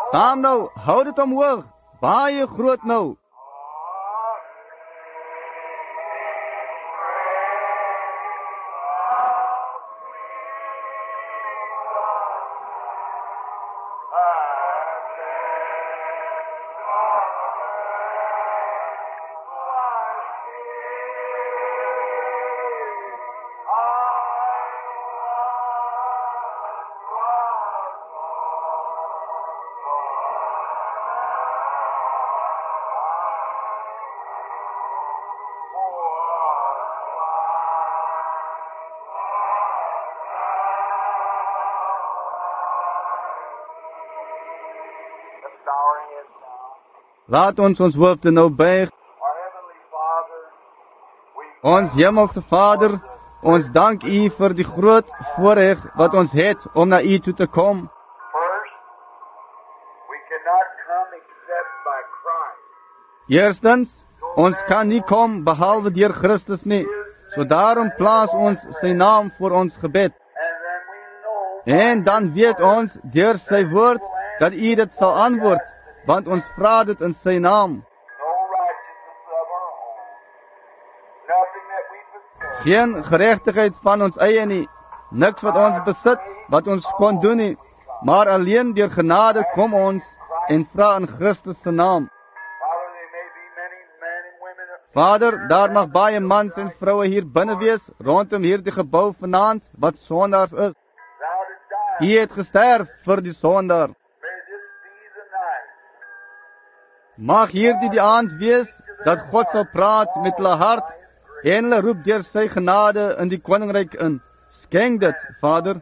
Saam nou, hou dit omhoog. Baie groot nou. Laat ons hoofde nou buig. Ons hemelse Vader, ons dank U vir die groot voorreg wat ons het om na U toe te kom. Eerstens, ons kan nie kom behalwe deur Christus nie. So daarom plaas ons sy naam voor ons gebed. En dan weet ons deur sy woord dat U dit sal antwoord, want ons vra dit in sy naam. Geen geregtigheid van ons eie nie, niks wat ons besit, wat ons kon doen nie, maar alleen deur genade kom ons en vra in Christus se naam. Vader, daar mag baie mans en vroue hier binne wees, rondom hierdie gebou vanaand, wat sondaars is. U het gesterf vir die sondaar. Mag hierdie die aand wees, dat God sal praat met hulle hart, en hulle roep deur sy genade in die koninkryk in. Skenk dit, Vader.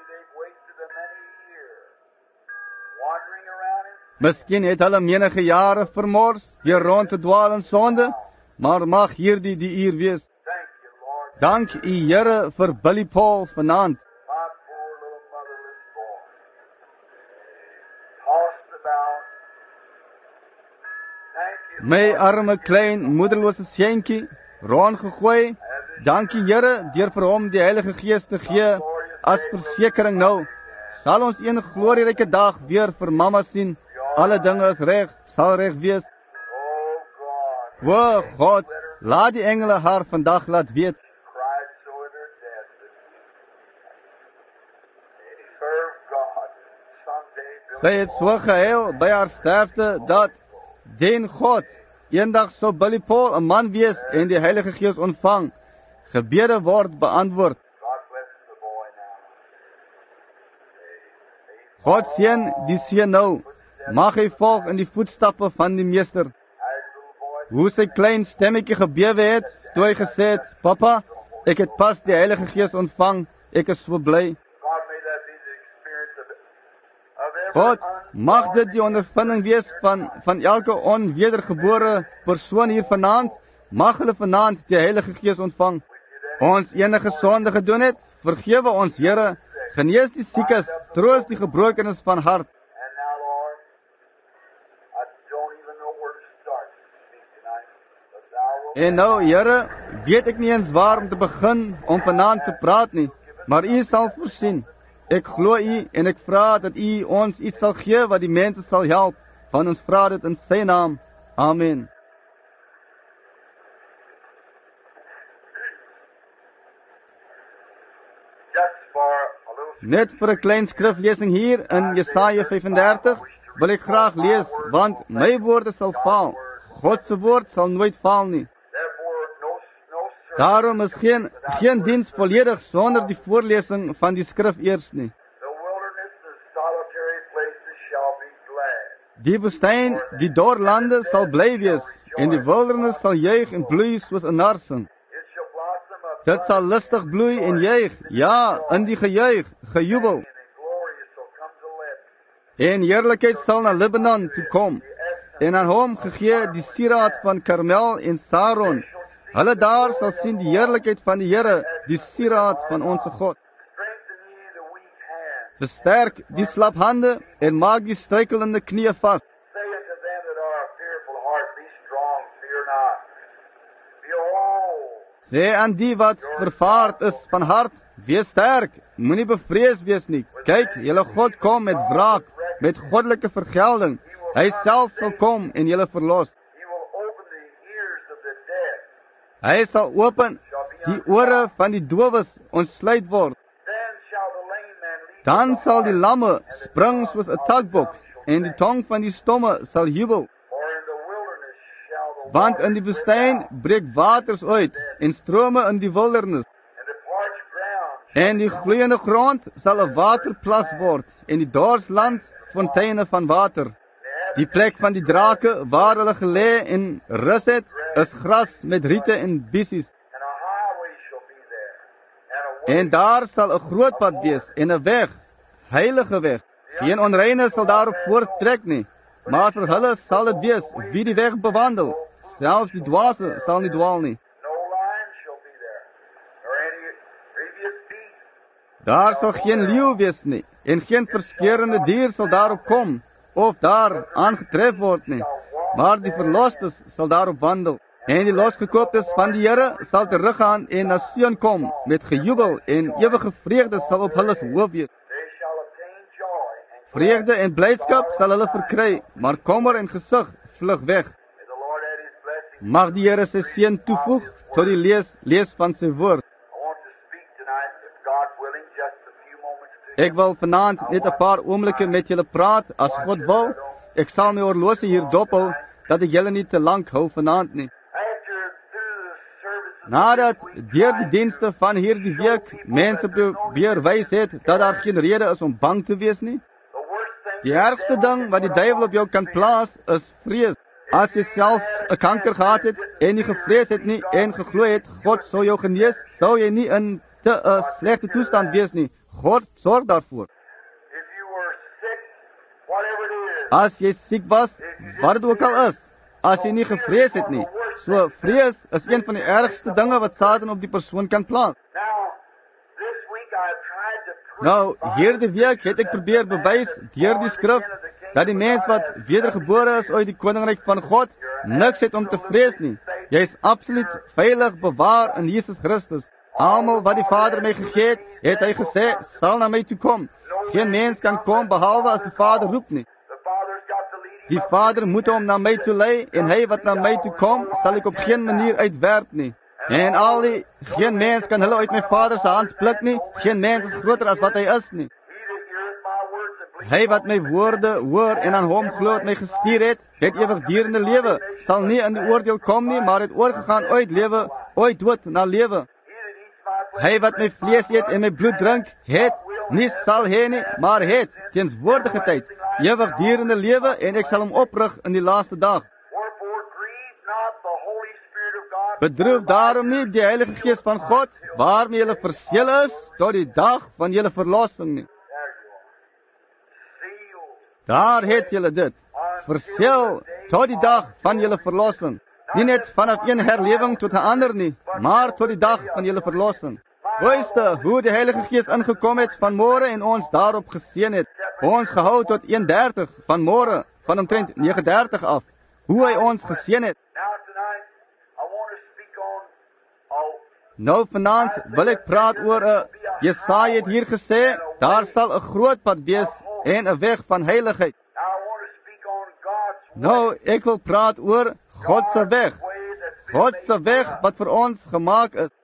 Miskien het hulle menige jare vermors, deur rond te dwaal in sonde, maar mag hierdie die uur wees. Dank U, Here, vir Billy Paul vanaand. My arme klein moederlose seentjie, rondgegooi. Dankie Here, deur vir hom die Heilige Gees te gee as versekering nou. Sal ons een glorieryke dag weer vir mamma sien. Alle dinge is reg, sal reg wees. O God, laat die engele haar vandag laat weet. Sy het so gehuil by haar sterfte dat den God, eendag sou Billy Paul 'n man wees en die Heilige Gees ontvang. Gebede word beantwoord. God seën die seun nou. Mag hy volg in die voetstappe van die meester. Hoe sy klein stemmetjie gebewe het, toe hy gesê het, Papa, ek het pas die Heilige Gees ontvang, ek is so bly. God, mag dit die ondervinding wees van elke onwedergebore persoon hier vanaand, mag hulle vanaand die Heilige Gees ontvang. Ons enige sonde gedoen het, vergewe ons Here, genees die siekes, troos die gebrokenes van hart. En nou, Here, weet ek nie eens waar om te begin om vanaand te praat nie, maar U sal voorsien. Ek glo U en ek vra dat U ons iets sal gee wat die mense sal help, want ons vra dit in sy naam. Amen. Net vir 'n klein skriflesing hier in Jesaja 35 wil ek graag lees, want my woorde sal faal. God se woord sal nooit faal nie. Daarom is geen diens volledig sonder die voorlesing van die skrif eers nie. Die woestyn, die doorlande sal bly wees, en die wildernis sal juig en bloei soos 'n narsing. Dit sal lustig bloei en juig, ja, in die gejuig, gejubel. En heerlikheid sal na Libanon toe kom, en aan hom gegee die sieraad van Karmel en Saron. Hulle daar sal sien die heerlikheid van die Here, die sieraad van ons God. Versterk die slap hande en maak die struikelende knieë vas. Sê aan die wat vervaard is van hart, wees sterk, moenie bevrees wees nie. Kyk, julle God kom met wraak, met goddelike vergelding. Hy self sal kom en julle verlos. He will open the ears of the deaf. Hy sal open die ore van die dowes ontsluit word. Then shall the lame man leap. Dan sal die lamme spring soos 'n takbok en die tong van die stomme sal jubel. For in the wilderness shall the Want in die woestyn breek waters uit en strome in die wildernis. and the parched ground En die gloeiende grond sal 'n waterplas word en die dorsland fonteine van water. Die plek van die drake waar hulle gelê en rus het, is gras met riete en bissies. and a highway shall be there, and a way En daar sal 'n groot pad wees en 'n weg, heilige weg. Geen onreine sal daarop voorttrek nie, maar vir hulle sal dit wees wie die weg bewandel. Selfs die dwaase sal nie dwaal nie. no lion shall be there, nor any previous beast. Daar sal geen leeu wees nie, en geen verskeurende dier sal daarop kom, of daar aangetref word nie, maar die verlostes sal daarop wandel. En die losgekooptes van die Here sal teruggaan en na Sion kom, met gejubel en ewige vreugde sal op hulle hoof wees. They shall obtain joy, and Vreugde en blydskap sal hulle verkry, maar kommer en gesig vlug weg. may the Lord add his blessing. Mag die Here sy seën toevoeg tot die lees van sy woord. I want to speak tonight, if God willing, just a few moments to Ek wil vanaand net 'n paar oomblikke met julle praat, as God wil. Ek sal my horlosie hier dophou, dat ek julle nie te lank hou vanaand nie. after through the services Nadat deur die dienste van hierdie week mense probeer wys het dat daar geen rede is om bang te wees nie. the worst thing Die ergste ding wat die duiwel op jou kan plaas is vrees. As jy self 'n kanker gehad het en nie gevrees het nie en geglo het God sou jou genees, sou jy nie in 'n slegte toestand wees nie. God sorg daarvoor. if you were sick, whatever it is, As jy siek was, wat dit ook al is, as jy nie gevrees het nie. So vrees is een van die ergste dinge wat Satan op die persoon kan plaas. now this week I've tried to prove Nou, hierdie week het ek probeer bewys deur die skrif dat die mens wat wedergebore is uit die koninkryk van God niks het om te vrees nie. Jy is absoluut veilig bewaar in Jesus Christus. Almal wat die Vader my gegee het, het hy gesê, sal na my toe kom. Geen mens kan kom behalwe as die Vader roep nie. the Father's got to lead him. Die Vader moet hom na my toe lei en hy wat na my toe kom, sal ek op geen manier uitwerp nie. En geen mens kan hulle uit my Vader se hand pluk nie. Geen mens is groter as wat hy is nie. He that heareth my words and believeth Hy wat my woorde hoor en aan hom glo wat my gestuur het ewigdurende lewe, sal nie in die oordeel kom nie, maar het oorgegaan uit lewe, uit dood na lewe. he that eats my flesh Hy wat my vlees eet en my bloed drink, het nie sal hê nie, maar het teenswoordige tyd ewigdurende lewe en ek sal hom oprig in die laaste dag. wherefore grieve not the Holy Spirit of God. Bedroef daarom nie die Heilige Gees van God, waarmee julle verseël is tot die dag van julle verlossing nie. There you are. Sealed. Daar het julle dit. Verseël tot die dag van julle verlossing. Nie net vanaf een herlewing tot 'n ander nie, maar tot die dag van julle verlossing. Luister hoe die Heilige Gees ingekom het vanmôre en ons daarop geseën het. Ons gehou tot 1:30 vanmôre, van omtrent 9:30 af. Hoe hy ons geseën het. Now tonight, I want to speak on, oh, Nou vanaand wil ek praat oor Jesaja het hier gesê, daar sal 'n groot pad wees en 'n weg van heiligheid. now I want to speak on God's Nou, ek wil praat oor God se weg. way that's been God made se weg for us. wat vir ons gemaak is.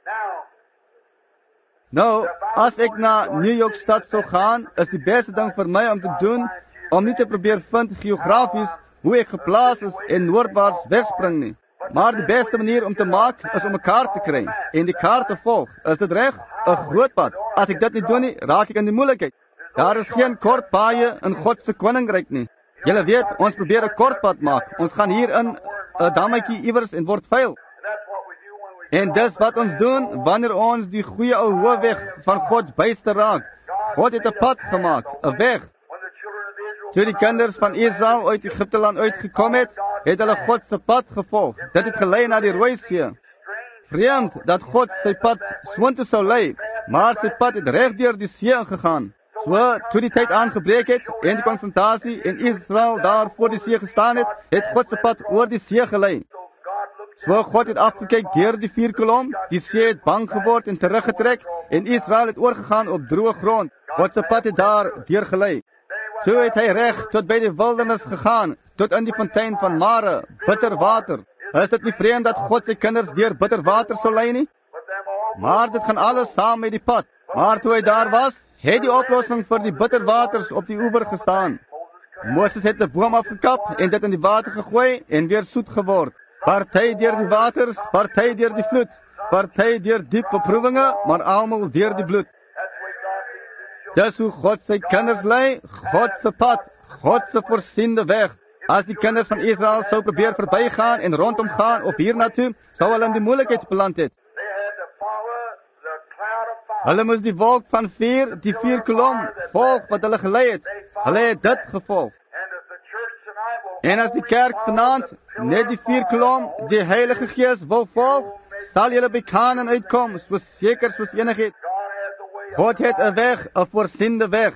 Now, Nou, as ek na New York stad sou gaan, is die beste ding vir my om te doen, om nie te probeer vind geografies hoe ek geplaas is en noordwaarts wegspring nie. Maar die beste manier om te maak is om 'n kaart te kry en die kaart te volg. Is dit reg? 'n Groot pad. As ek dit nie doen nie, raak ek in die moeilikheid. Daar is geen kort paaie in God se koninkryk nie. Julle weet, ons probeer 'n kort pad maak. Ons gaan hier in 'n dammetjie iewers en word vuil. and that's what we do when we En dis wat ons doen wanneer ons die goeie ou hoofweg van God byste raak. God het 'n pad gemaak, 'n weg. when the children of Israel Toe die kinders van Israel uit Egipte land uitgekom het hulle God se pad gevolg. Dit het gelei na die Rooi See. Vreemd dat God sy pad soontoe sou lei, maar sy pad het reg deur die see ingegaan. So, toe die tyd aangebreek het en die konfrontasie en Israel daar voor die see gestaan het, het God se pad oor die see gelei. so God looked So God het afgekyk deur die vuurkolom, die see het bang geword en teruggetrek en Israel het oorgegaan op droë grond. God se pad het daar deur gelei. then he So het hy reg tot by die wildernis gegaan, tot in die fontein van Mare, bitter water. Is dit nie vreemd dat God sy kinders deur bitter water sou lei nie? Maar dit gaan alles saam met die pad. Maar toe hy daar was, het die oplossing vir die bitter waters op die oewer gestaan. Moses het 'n boom afgekap en dit in die water gegooi en weer soet geword. Party deur die waters, party deur die vloed, party deur diep beproewinge, maar almal deur die bloed. Dis hoe God sy kinders lei, God se pad, God se voorsiende weg. As die kinders van Israel sou probeer verbygaan en rondom gaan op hiernatoe, sou hulle in die moeilikheid beland het. Hulle moes die wolk van vuur, die vuurkolom, volg wat hulle gelei het. Hulle het dit gevolg. En as die kerk vanaand net die vuurkolom, die Heilige Gees wil volg, sal julle by Kanaan uitkom, soos seker soos enigheid. God het 'n weg, 'n voorsiende weg.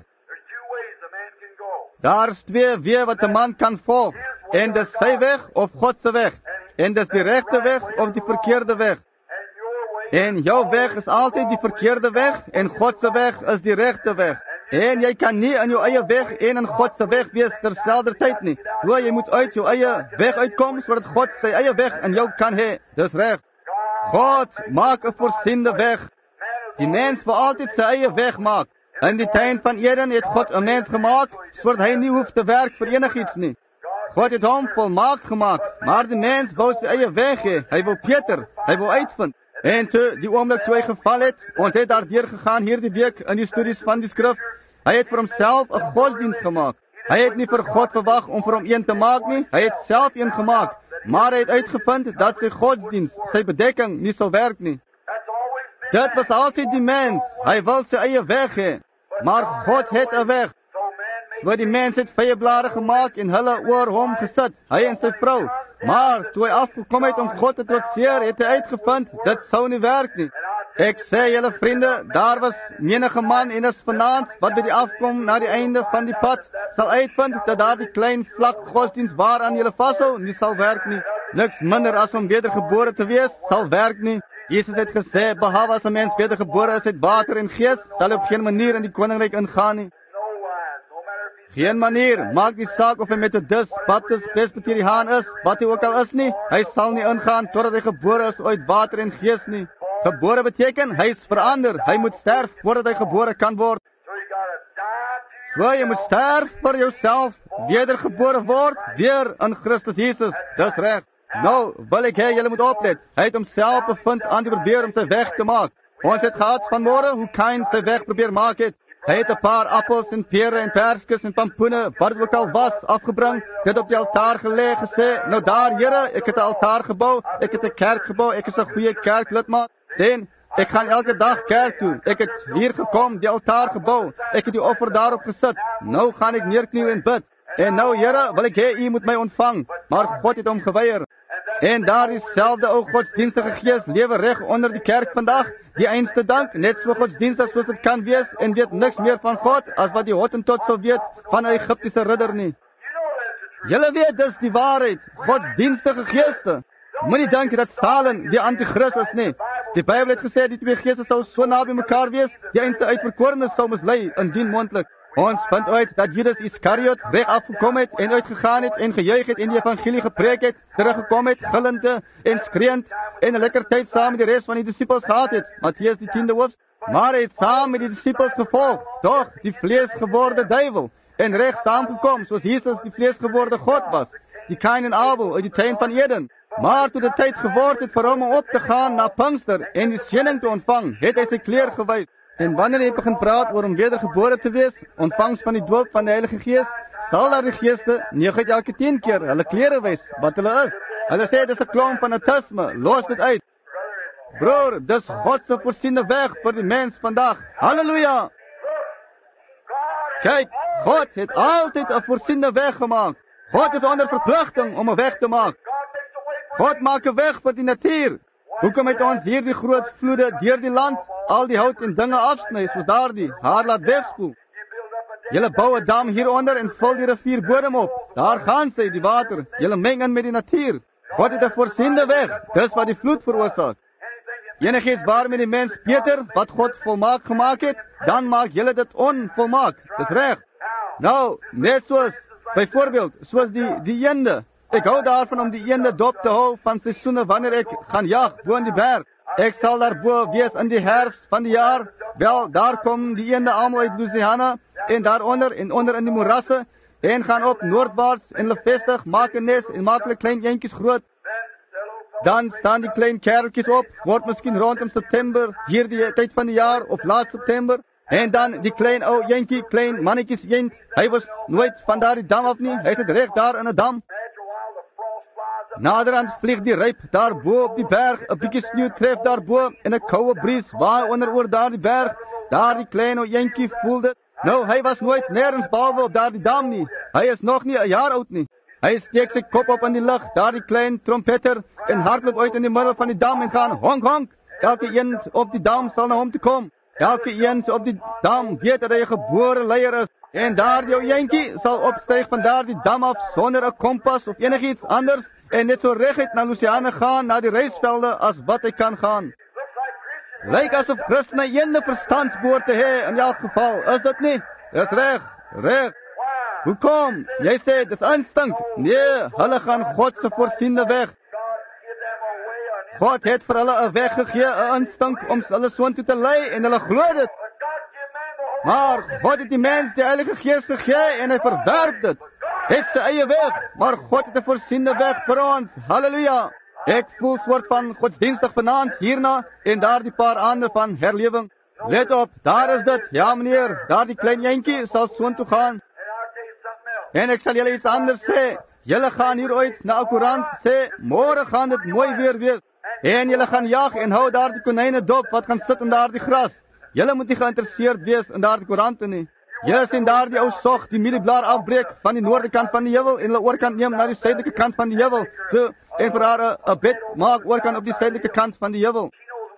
Daar's twee weë wat 'n man kan volg, en dis sy weg of God se weg. En dis die regte weg of die verkeerde weg. En jou weg is altyd die verkeerde weg, en God se weg is die regte weg. En jy kan nie in jou eie weg en in God se weg wees terselfdertyd nie. So jy moet uit jou eie weg uitkom, sodat God sy eie weg in jou kan hê. Dis reg. God maak 'n voorsiende weg. Die mens wil altyd sy eie weg maak. In die tuin van Eden het God 'n mens gemaak, sodat hy nie hoef te werk vir enigiets nie. God het hom volmaak gemaak, maar die mens wou sy eie weg hê. Hy wou Peter, hy wou uitvind. En toe die oomblik toe hy geval het, ons het daardeur gegaan hierdie week in die studies van die skrif, hy het vir homself 'n godsdienst gemaak. Hy het nie vir God verwag om vir hom een te maak nie, hy het self een gemaak, maar hy het uitgevind dat sy godsdienst, sy bedekking, nie sou werk nie. Dit was altyd die mens, hy wil sy eie weg hê, maar God het 'n weg. So die mens het vyeblare gemaak en hulle oor hom gesit, hy en sy vrou. Maar toe hy afgekom het om God te trotseer, het hy uitgevind, dit sou nie werk nie. Ek sê julle vriende, daar was menige man en is vanaand, wat by die afkom na die einde van die pad, sal uitvind, dat daar die klein vlak godsdienst waaraan julle vashou, nie sal werk nie. Niks minder as om wedergebore te wees, sal werk nie. Jesus het gesê, behalwe as 'n mens wedergebore is uit water en gees, sal hy op geen manier in die koninkryk ingaan nie. Geen manier, maak die saak of hy Methodist, Baptist, Presbyteriaan is, wat hy ook al is nie, hy sal nie ingaan totdat hy gebore is uit water en gees nie. Gebore beteken, hy is verander, hy moet sterf voordat hy gebore kan word. So jy moet sterf vir jouself, wedergebore word, weer in Christus Jesus, dis reg. Nou, wil ek hê julle moet oplet, hy het homself bevind aan die probeer om sy weg te maak. Ons het gehad vanmôre hoe Kain sy weg probeer maak het. Hy het 'n paar appels en pere en perskes en pampoene, wat dit ook al was, afgebring, dit op die altaar gelê, gesê, nou daar, Here, ek het 'n altaar gebou, ek het 'n kerk gebou, ek is 'n goeie kerklidmaat. Sien, ek gaan elke dag kerk toe, ek het hier gekom, die altaar gebou, ek het die offer daarop gesit, nou gaan ek neerkniel en bid. En nou, Here, wil ek hê u moet my ontvang, maar God het hom geweier. En daar dieselfde ou godsdienstige gees lewe reg onder die kerk vandag, die einste dank, net so godsdienstig soos dit kan wees, en weet niks meer van God, as wat die Hottentot sou weet van 'n Egiptiese ridder nie. Julle weet dis die waarheid, godsdienstige geeste. Moenie dink dat Satan die anti-Christus is nie. Die Bybel het gesê die twee geeste sou so naby mekaar wees, die einste uitverkorenes sou mislei, indien moontlik. Ons vind uit dat Judas Iskariot reg afgekom het en uitgegaan het en gejuig het en die evangelie gepreek het, teruggekom het, gillende en skreeuend en 'n lekker tyd saam met die res van die disippels gehad het. Matteus die 10de hoofstuk. Maar hy het saam met die disippels gevolg, tog die vleesgeworde duiwel, en reg saamgekom soos Jesus die vleesgeworde God was, die Kain en Abel uit die tuin van Eden. Maar toe die tyd geword het vir hom om op te gaan na Pinkster en die seëning te ontvang, het hy sy kleer gewys. En wanneer hy begin praat oor om wedergebore te wees, ontvangs van die doop van die Heilige Gees, sal daar die geeste 9 uit elke 10 keer hulle klere wys wat hulle is. Hulle sê dis 'n klomp fanatisme, los dit uit. Broer, dis God se voorsiene weg vir die mens vandag. Halleluja! Kyk, God het altyd 'n voorsiene weg gemaak. God is onder verpligting om 'n weg te maak. God maak 'n weg vir die natuur. Hoekom het ons hier die groot vloede deur die land, al die hout en dinge afsny, soos daardie, haar laat wegspoel? Julle bou 'n dam hieronder en vul die rivierbodem op. Daar gaan sy, die water. Julle meng in met die natuur. God het 'n voorsiende weg. Dis wat die vloed veroorsaak. Enigiets waarmee die mens Peter, wat God volmaak gemaak het, dan maak julle dit onvolmaak. Dis reg. Nou, net soos, byvoorbeeld, soos die eende. Ek hou daarvan om die eende dop te hou van seisoene wanneer ek gaan jag bo in die berg. Ek sal daarbo wees in die herfst van die jaar. Wel, daar kom die eende almal uit Louisiana en daaronder en onder in die moerasse en gaan op noordwaarts en hulle vestig, maak 'n nes en maak hulle klein eentjies groot. Dan staan die klein kereltjies op, word miskien rondom September, hierdie tyd van die jaar of laat September. En dan die klein ou eentjie, klein mannetjies eend, hy was nooit van daardie dam af nie, hy sit reg daar in 'n dam. Naderhand vlieg die ryp daar bo op die berg, 'n bietjie sneeu tref daarbo en 'n koue bries waai oor daardie berg. Daardie klein ou eentjie voel dit. Nou, hy was nooit nêrens behalwe op daardie dam nie. Hy is nog nie 'n jaar oud nie. Hy steek sy kop op in die lug, daardie klein trompeter, en hardloop uit in die middel van die dam en gaan honk honk. Elke eend op die dam sal na hom toe kom. Elke eend op die dam weet dat hy 'n gebore leier is. En daardie ou eentjie sal opstyg van daardie dam af sonder 'n kompas of enigiets anders en net so reguit na Louisiana gaan, na die reisvelde as wat hy kan gaan. Lyk asof Christene eende verstand behoort te hê in elk geval, is dit nie? Dis reg. Hoekom? Jy sê dis instink. Nee, hulle gaan God se voorsiene weg. God het vir hulle 'n weg gegee, 'n instink om hulle soontoe te lei en hulle glo dit. Maar God het die mens die Heilige Gees gegee en hy verwerp dit. Het sy eie weg, maar God het 'n voorsiene weg vir ons. Halleluja. Ek voel soort van godsdienstig vanaand hierna en daardie paar aande van herlewing. Let op, daar is dit. Ja meneer, daardie klein eentjie sal soontoe gaan. En ek sal julle iets anders sê. Julle gaan hier ooit na 'n koerant sê, môre gaan dit mooi weer wees. En julle gaan jag en hou daardie konyne dop wat gaan sit in daardie gras. Julle moet nie geïnteresseerd wees in daardie koerante nie. Julle sien daardie ou sog die mielieblaar afbreek van die noorde kant van die heuwel en hulle oorkant neem na die suidelike kant van die heuwel. So, en vir haar 'n bed maak oorkant op die suidelike kant van die heuwel.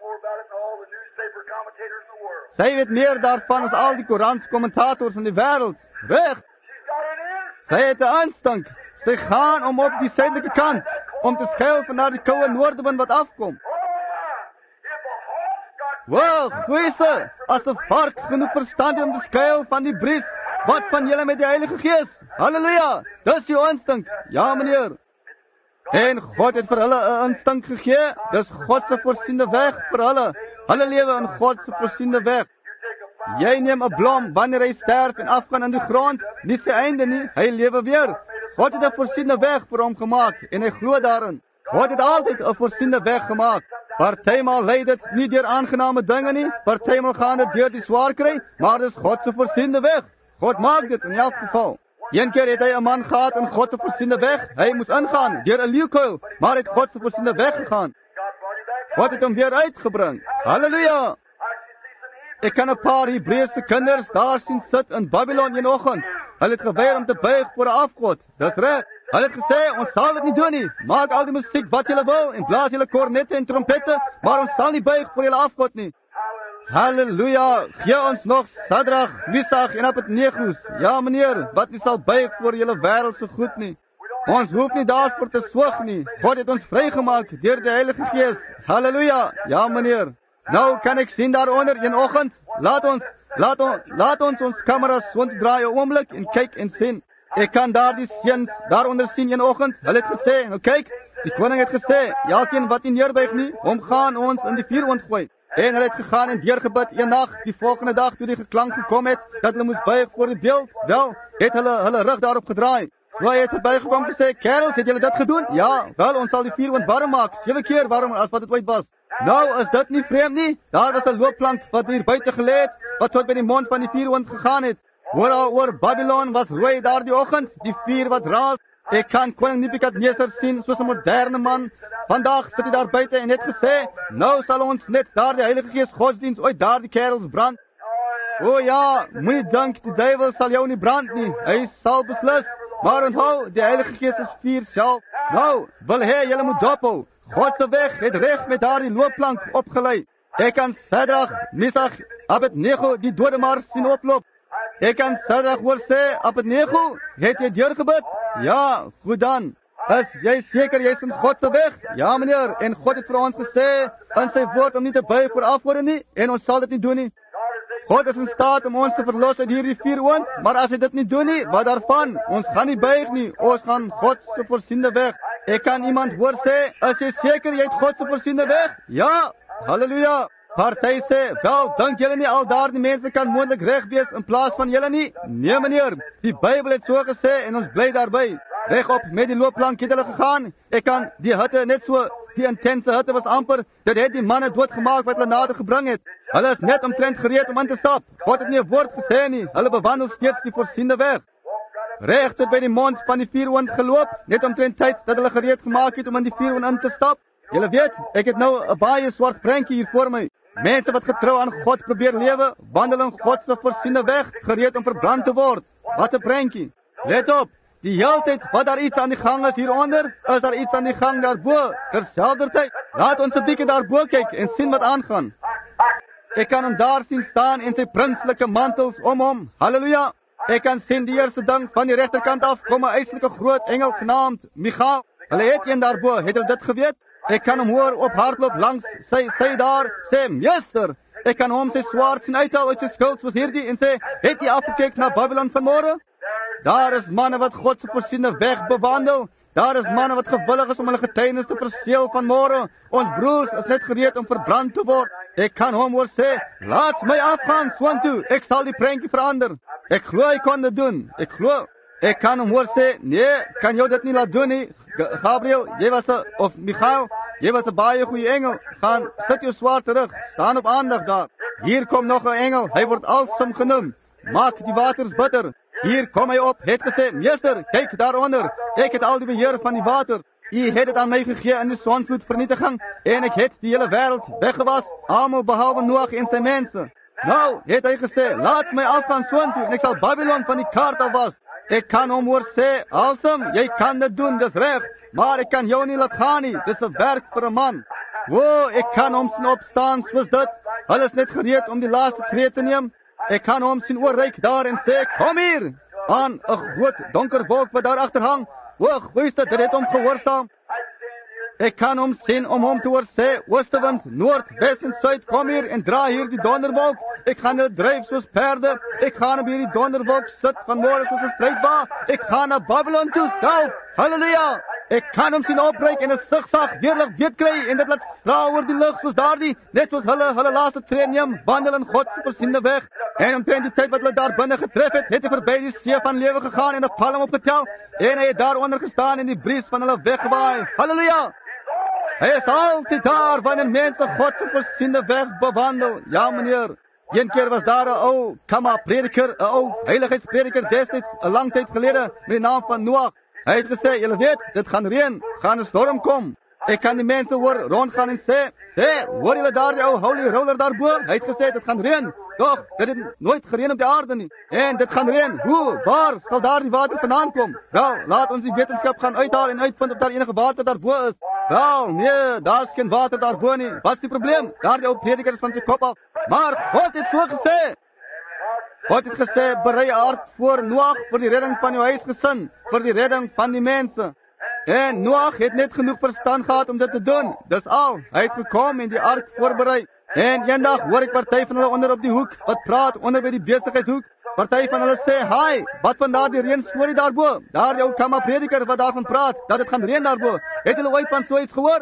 Sy weet meer daarvan as al die koerantkommentators in die wêreld. Reg. Sy het 'n aanstank. Sy gaan om op die suidelike kant om te skuil van daardie koue noordewind wat afkom. Wow, goeie, as 'n vark genoeg verstand het om te skuil van die bries, wat van julle met die Heilige Gees? Halleluja, dis jou instink. Ja meneer. En God het vir hulle 'n instink gegee, dis God se voorsiene weg vir hulle. Hulle lewe in God se voorsiene weg. Jy neem 'n blom wanneer hy sterf en afgaan in die grond, nie sy einde nie, hy lewe weer. God het 'n voorsiene weg vir hom gemaak en hy glo daarin. God het altyd 'n voorsiene weg gemaak. Partymal lei dit nie deur aangename dinge nie, partymal gaan dit deur die swaar kry, maar dis God se voorsiene weg. God maak dit in elk geval. Een keer het hy 'n man gehad in God se voorsiene weg. Hy moes ingaan deur 'n leeukuil, maar het God se voorsiene weg gegaan. God het hom weer uitgebring. Halleluja. Ek kan 'n paar Hebreëse kinders daar sien sit in Babylon een oggend. Hulle het geweier om te buig voor 'n afgod. Dis reg. Hulle het gesê, ons sal dit nie doen nie. Maak al die musiek wat julle wil en blaas julle kornette en trompette, maar ons sal nie buig voor julle afgod nie. Halleluja. Gee ons nog Sadrag, Mesach en Abednego. Ja meneer, wat nie sal buig voor julle wêreldse goed nie. Ons hoef nie daarvoor te swig nie. God het ons vrygemaak deur die Heilige Gees. Halleluja. Ja meneer. Nou kan ek sien daaronder een oggend. Laat ons kameras soontoe draai 'n oomblik en kyk en sien. Ek kan daardie seuns daaronder sien een oggend. Hulle het gesê, nou kyk, die koning het gesê, elkeen wat nie neerbuig nie, hom gaan ons in die vuur ontgooi. En hulle het gegaan en deurgebid een nag. Die volgende dag toe die geklank gekom het dat hulle moes buig voor die beeld, wel, het hulle rug daarop gedraai. So hy het verbygekom gesê, kerels, het julle dit gedoen? Ja, wel, ons sal die vuur warm maak, 7 keer warmer as wat dit ooit was. Nou, is dit nie vreemd nie? Daar was 'n loopplank wat hier buite gelê het, wat tot by die mond van die vuurwind gegaan het. Oor Babylon was rooi daardie oggend, die vuur wat raas. Ek kan koning Nebukadneser sien soos 'n moderne man. Vandag sit hy daar buite en het gesê, nou sal ons net daardie Heilige Gees godsdiens ooit daardie kerels brand. O ja, moenie dink die duiwel sal jou nie brand nie. Hy sal beslis. Maar onthou, die Heilige Gees is vuur self. Nou, wil hy julle moet dophou. God se weg het reg met daardie loopplank opgelei. Ek kan Sadrag, Mesach, Abednego die dodemars sien oploop. Ek kan Sadrag hoor sê, Abednego, het jy deurgebid? Ja, goed dan. Is jy seker jy's in God se weg? Ja meneer, en God het vir ons gesê in sy woord om nie te buig voor afgode nie, en ons sal dit nie doen nie. God is in staat om ons te verlos uit hierdie vuuroond, maar as hy dit nie doen nie, wat daarvan? Ons gaan nie buig nie, ons gaan God se voorsiende weg. Ek kan iemand hoor sê, is jy seker jy het God se voorsiende weg? Ja, halleluja. Party sê, wel, dink julle nie al daardie mense kan moontlik reg wees in plaas van julle nie? Nee meneer, die Bybel het so gesê en ons bly daarby. Regop met die loopplank het hulle gegaan. Ek kan die hitte net so, die intense hitte was amper, dit het die manne doodgemaak wat hulle nader gebring het. Hulle is net omtrent gereed om in te stap. God het nie 'n woord gesê nie, hulle bewandel steeds die voorsiende weg. Reg tot by die mond van die vuuroond geloop, net omtrent tyd dat hulle gereed gemaak het om in die vuuroond in te stap. Julle weet, ek het nou 'n baie swart prentjie hier voor my. Mense wat getrou aan God probeer lewe, wandel in God se voorsiene weg, gereed om verbrand te word. Wat 'n prentjie. Let op, die hele tyd wat daar iets aan die gang is hieronder, is daar iets aan die gang daarbo. Terselfdertyd, laat ons 'n bietjie daarbo kyk en sien wat aangaan. Ek kan hom daar sien staan in sy prinslike mantels om hom. Halleluja. Ek kan sien die eerste ding van die regterkant af kom 'n eislike groot engel genaamd Michael. Hulle het een daarbo, het hulle dit geweet? Ek kan hom hoor op hardloop langs sy daar, sê, meester, ek kan hom sy swaard sien uithaal uit sy skild soos hierdie en sê, het jy afgekyk na Babylon vanmôre? Daar is manne wat God se voorsiene weg bewandel. Daar is manne wat gewillig is om hulle getuienis te verseël vanmôre. Ons broers is net gereed om verbrand te word. Ek kan hom hoor sê, laat my afgaan soontoe, ek sal die prentjie verander. Ek glo hy kon dit doen, ek glo. Ek kan hom hoor sê, nee, kan jou dit nie laat doen nie. Gabriel, jy was of Michael, jy was 'n baie goeie engel. Gaan, sit jou swaard terug, staan op aandag daar. Hier kom nog 'n engel, hy word Alsem genoem. Maak die waters bitter. Hier kom hy op, het gesê, meester, kyk daaronder. Ek het al die beheer van die water. U het dit aan my gegee in die sonvloedvernietiging en ek het die hele wêreld weggewas, almal behalwe Noag en sy mense. Nou, het hy gesê, laat my afgaan soontoe en ek sal Babylon van die kaart af was. Ek kan hom hoor sê, Alsem, jy kan dit doen, dis reg, maar ek kan jou nie laat gaan nie, dis 'n werk vir 'n man. Wo, ek kan hom sien opstaan soos dit, hulle is net gereed om die laaste tree te neem. Ek kan hom sien oorreik daar en sê, kom hier, aan 'n groot donker wolk wat daar agter hang. O, goeieste, dit het hom gehoorsaam. Ek kan hom sien om hom te hoor sê, oostewind, noord, wes en suid, kom hier en dra hier die donderwolk. Ek gaan hulle dryf soos perde. Ek gaan op hierdie donderwolk sit vanmôre soos 'n strijdwa. Ek gaan na Babylon toe self. Halleluja. Ek kan hom sien opbreek en 'n sigsag heerlik weet kry en dit laat straal oor die lug soos daardie, net soos hulle laaste tree neem, wandel in God se voorsiende weg. En omtrent die tyd wat hulle daar binne getref het, het hy verby die see van lewe gegaan en 'n palm opgetel en hy het daaronder gestaan en die bries van hulle weggewaai. Halleluja. Hy is altyd daar wanneer mense God se voorsiende weg bewandel. Ja, meneer. Een keer was daar 'n ou prediker, 'n ou heiligheidsprediker destyds, 'n lang tyd gelede, met die naam van Noag. Hy het gesê, julle weet, dit gaan reën, gaan 'n storm kom. Ek kan die mense hoor rondgaan en sê, hoor julle daar die ou holy roller daarbo? Hy het gesê, dit gaan reën. Doch, dit het nooit gereën op die aarde nie. En dit gaan reën. Hoe, waar sal daar die water vandaan kom? Wel, laat ons die wetenskap gaan uithaal en uitvind of daar enige water daarbo is. Wel, nee, daar is geen water daarbo nie. Wat is die probleem? Daar die ou prediker is van sy kop af. Maar God het so gesê. God het gesê, berei 'n ark voor Noag vir die redding van jou huisgesin, vir die redding van die mense. En Noag het net genoeg verstand gehad om dit te doen. Dis al. Hy het gekom en die ark voorberei. En eendag hoor ek party van hulle onder op die hoek wat praat onder by die besigheidshoek. Party van hulle sê, "Hi, wat van daardie reën storie daarbo? Daar jou kamma prediker wat daarvan praat dat dit gaan reën daarbo. Het hulle ooit van so iets gehoor?"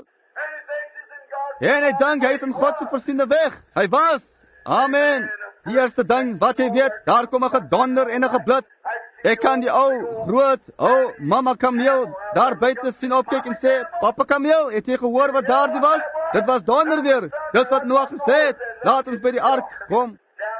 En hy dink hy is in God se voorsiende weg. Hy was. Amen. Die eerste ding wat jy weet, daar kom 'n gedonder en 'n geblit. Ek kan die groot mamma kameel daar buite sien opkyk en sê, "Papa kameel, het jy gehoor wat daardie was? Dit was donder weer." Dis wat Noag gesê het. Laat ons by die ark kom.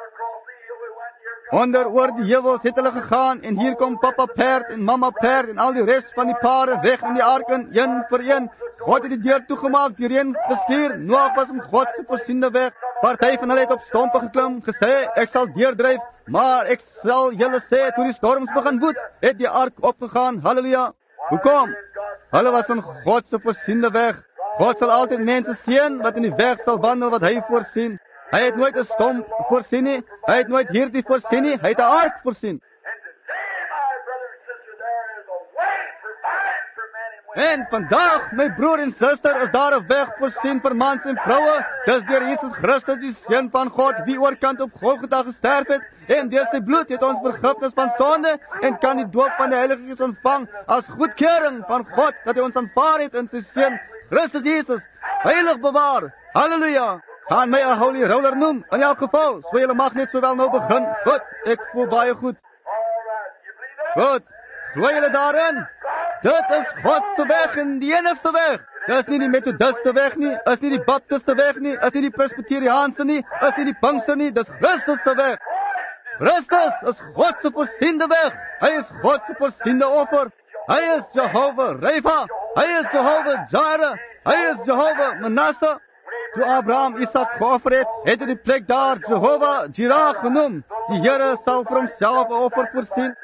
Onder oor die heuwels het hulle gegaan en hier kom papa perd en mamma perd en al die res van die pare weg in die ark in, een vir een. God het die deur toegemaak, die reën gestuur. Noag was in God se voorsiende weg. Party van hulle het op stompe geklim, gesê, "Ek sal deurdryf, maar ek sal julle sê, toe die storms begin woed, het die ark opgegaan." Halleluja. Hoekom? Hulle was in God se voorsiende weg. God sal altyd mense seën wat in die weg sal wandel wat hy voorsien. Hy het nooit 'n stomp voorsien nie. Hy het nooit hierdie voorsien nie. Hy het 'n ark voorsien. En vandag, my broer en suster, is daar 'n weg voorsien vir mans en vroue. Dis deur Jesus Christus, die Seun van God, wie oorkant op Golgotha gesterf het, en deur sy bloed het ons vergifnis van sonde en kan die doop van die Heilige Gees ontvang as goedkeuring van God dat hy ons aanvaar het in sy Seun Christus Jesus, heilig bewaar. Halleluja. Gaan my 'n holy roller noem, in elk geval, so julle mag net sowel nou begin. Goed, ek voel baie goed. Goed, glo julle daarin? Dit is God se weg en die enigste weg. Dis nie die Methodiste weg nie, is nie die Baptiste weg nie, is nie die Presbyteriaanse nie, is nie die Pinkster nie, dis Christus se weg. Christus is God se voorsiende weg. Hy is God se voorsiende offer. Hy is Jehovah Rapha. Hy is Jehovah Jireh. Hy is Jehovah Manasseh. Toe Abraham Isak geoffer het, het hy die plek daar Jehovah Jireh genoem. Die Here sal vir homself 'n offer voorsien.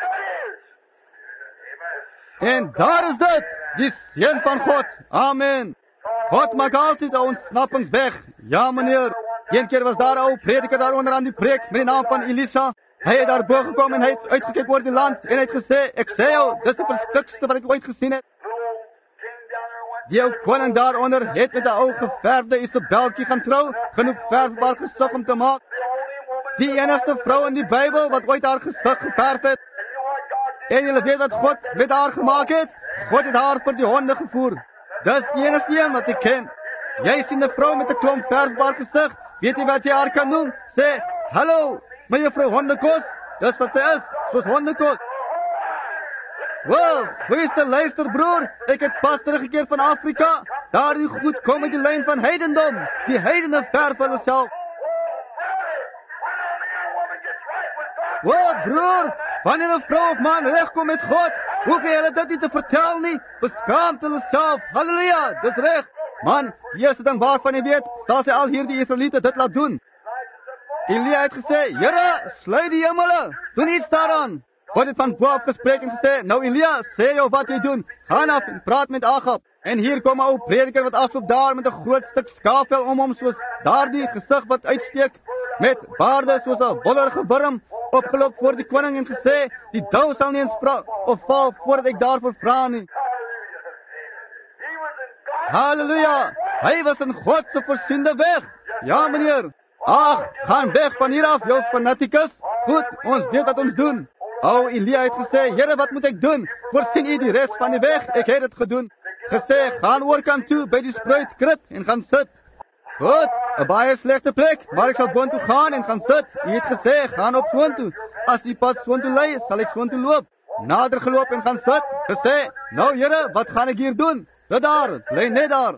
En daar is dit, die Seun van God. Amen. God maak altyd 'n ontsnappingsweg. Ja, meneer. Een keer was daar 'n ou prediker daaronder aan die preek met die naam van Elisa. Hy het daar bo gekom en hy het uitgekyk oor die land en hy het gesê, ek sê jou, dis die verskriklikste wat ek ooit gesien het. Die ou koning daaronder het met 'n ou geverfde Isabeltjie gaan trou, genoeg verf op haar gesig om te maak. Die enigste vrou in die Bybel wat ooit haar gesig geverf het. En julle weet wat God met haar gemaak het? God het haar vir die honde gevoer. Dis die enigste een wat ek ken. Jy sien 'n vrou met 'n klomp verf op haar gesig, weet jy wat jy haar kan noem? Sê, hallo, mevrou Hondekos. Dis wat sy is, soos hondekos. Wel, goeieste luister broer, ek het pas teruggekeer van Afrika. Daar die goed kom uit die lyn van heidendom. Die heidene verf hulle self. Wel broer, wanneer 'n vrou of man regkom met God, hoef jy hulle dit nie te vertel nie. Beskaam hulle self. Halleluja, dis reg. Man, die eerste ding waarvan jy weet, dat sy al hierdie Israeliete dit laat doen. Elia het gesê, Here, sluit die hemele, doen iets daaraan. God het van bo af gespreek en gesê, nou Elia, sê jou wat jy doen, gaan af en praat met Agab. En hier kom 'n ou prediker wat afloop daar met 'n groot stuk skaafvel om hom, soos daardie gesig wat uitsteek, met baarde soos 'n wollerige wurm, opgeloop voor die koning en gesê, die dou sal nie eens of val voordat ek daarvoor vra nie. Halleluja, hy was in God se voorsiende weg. Ja meneer. Ag, gaan weg van hier af, jou fanatikus. Goed, ons weet wat ons doen. O, Elia het gesê, Here, wat moet ek doen? Voorsien u die res van die weg? Ek het dit gedoen. Gesê, gaan oorkant toe by die spruitkrit en gaan sit. Goed, 'n baie slegte plek, maar ek sal boontoe gaan en gaan sit. U het gesê, gaan op soontoe. As die pad soontoe lei, sal ek soontoe loop. Nader geloop en gaan sit. Gesê, nou Here, wat gaan ek hier doen? Dit daar, bly net daar.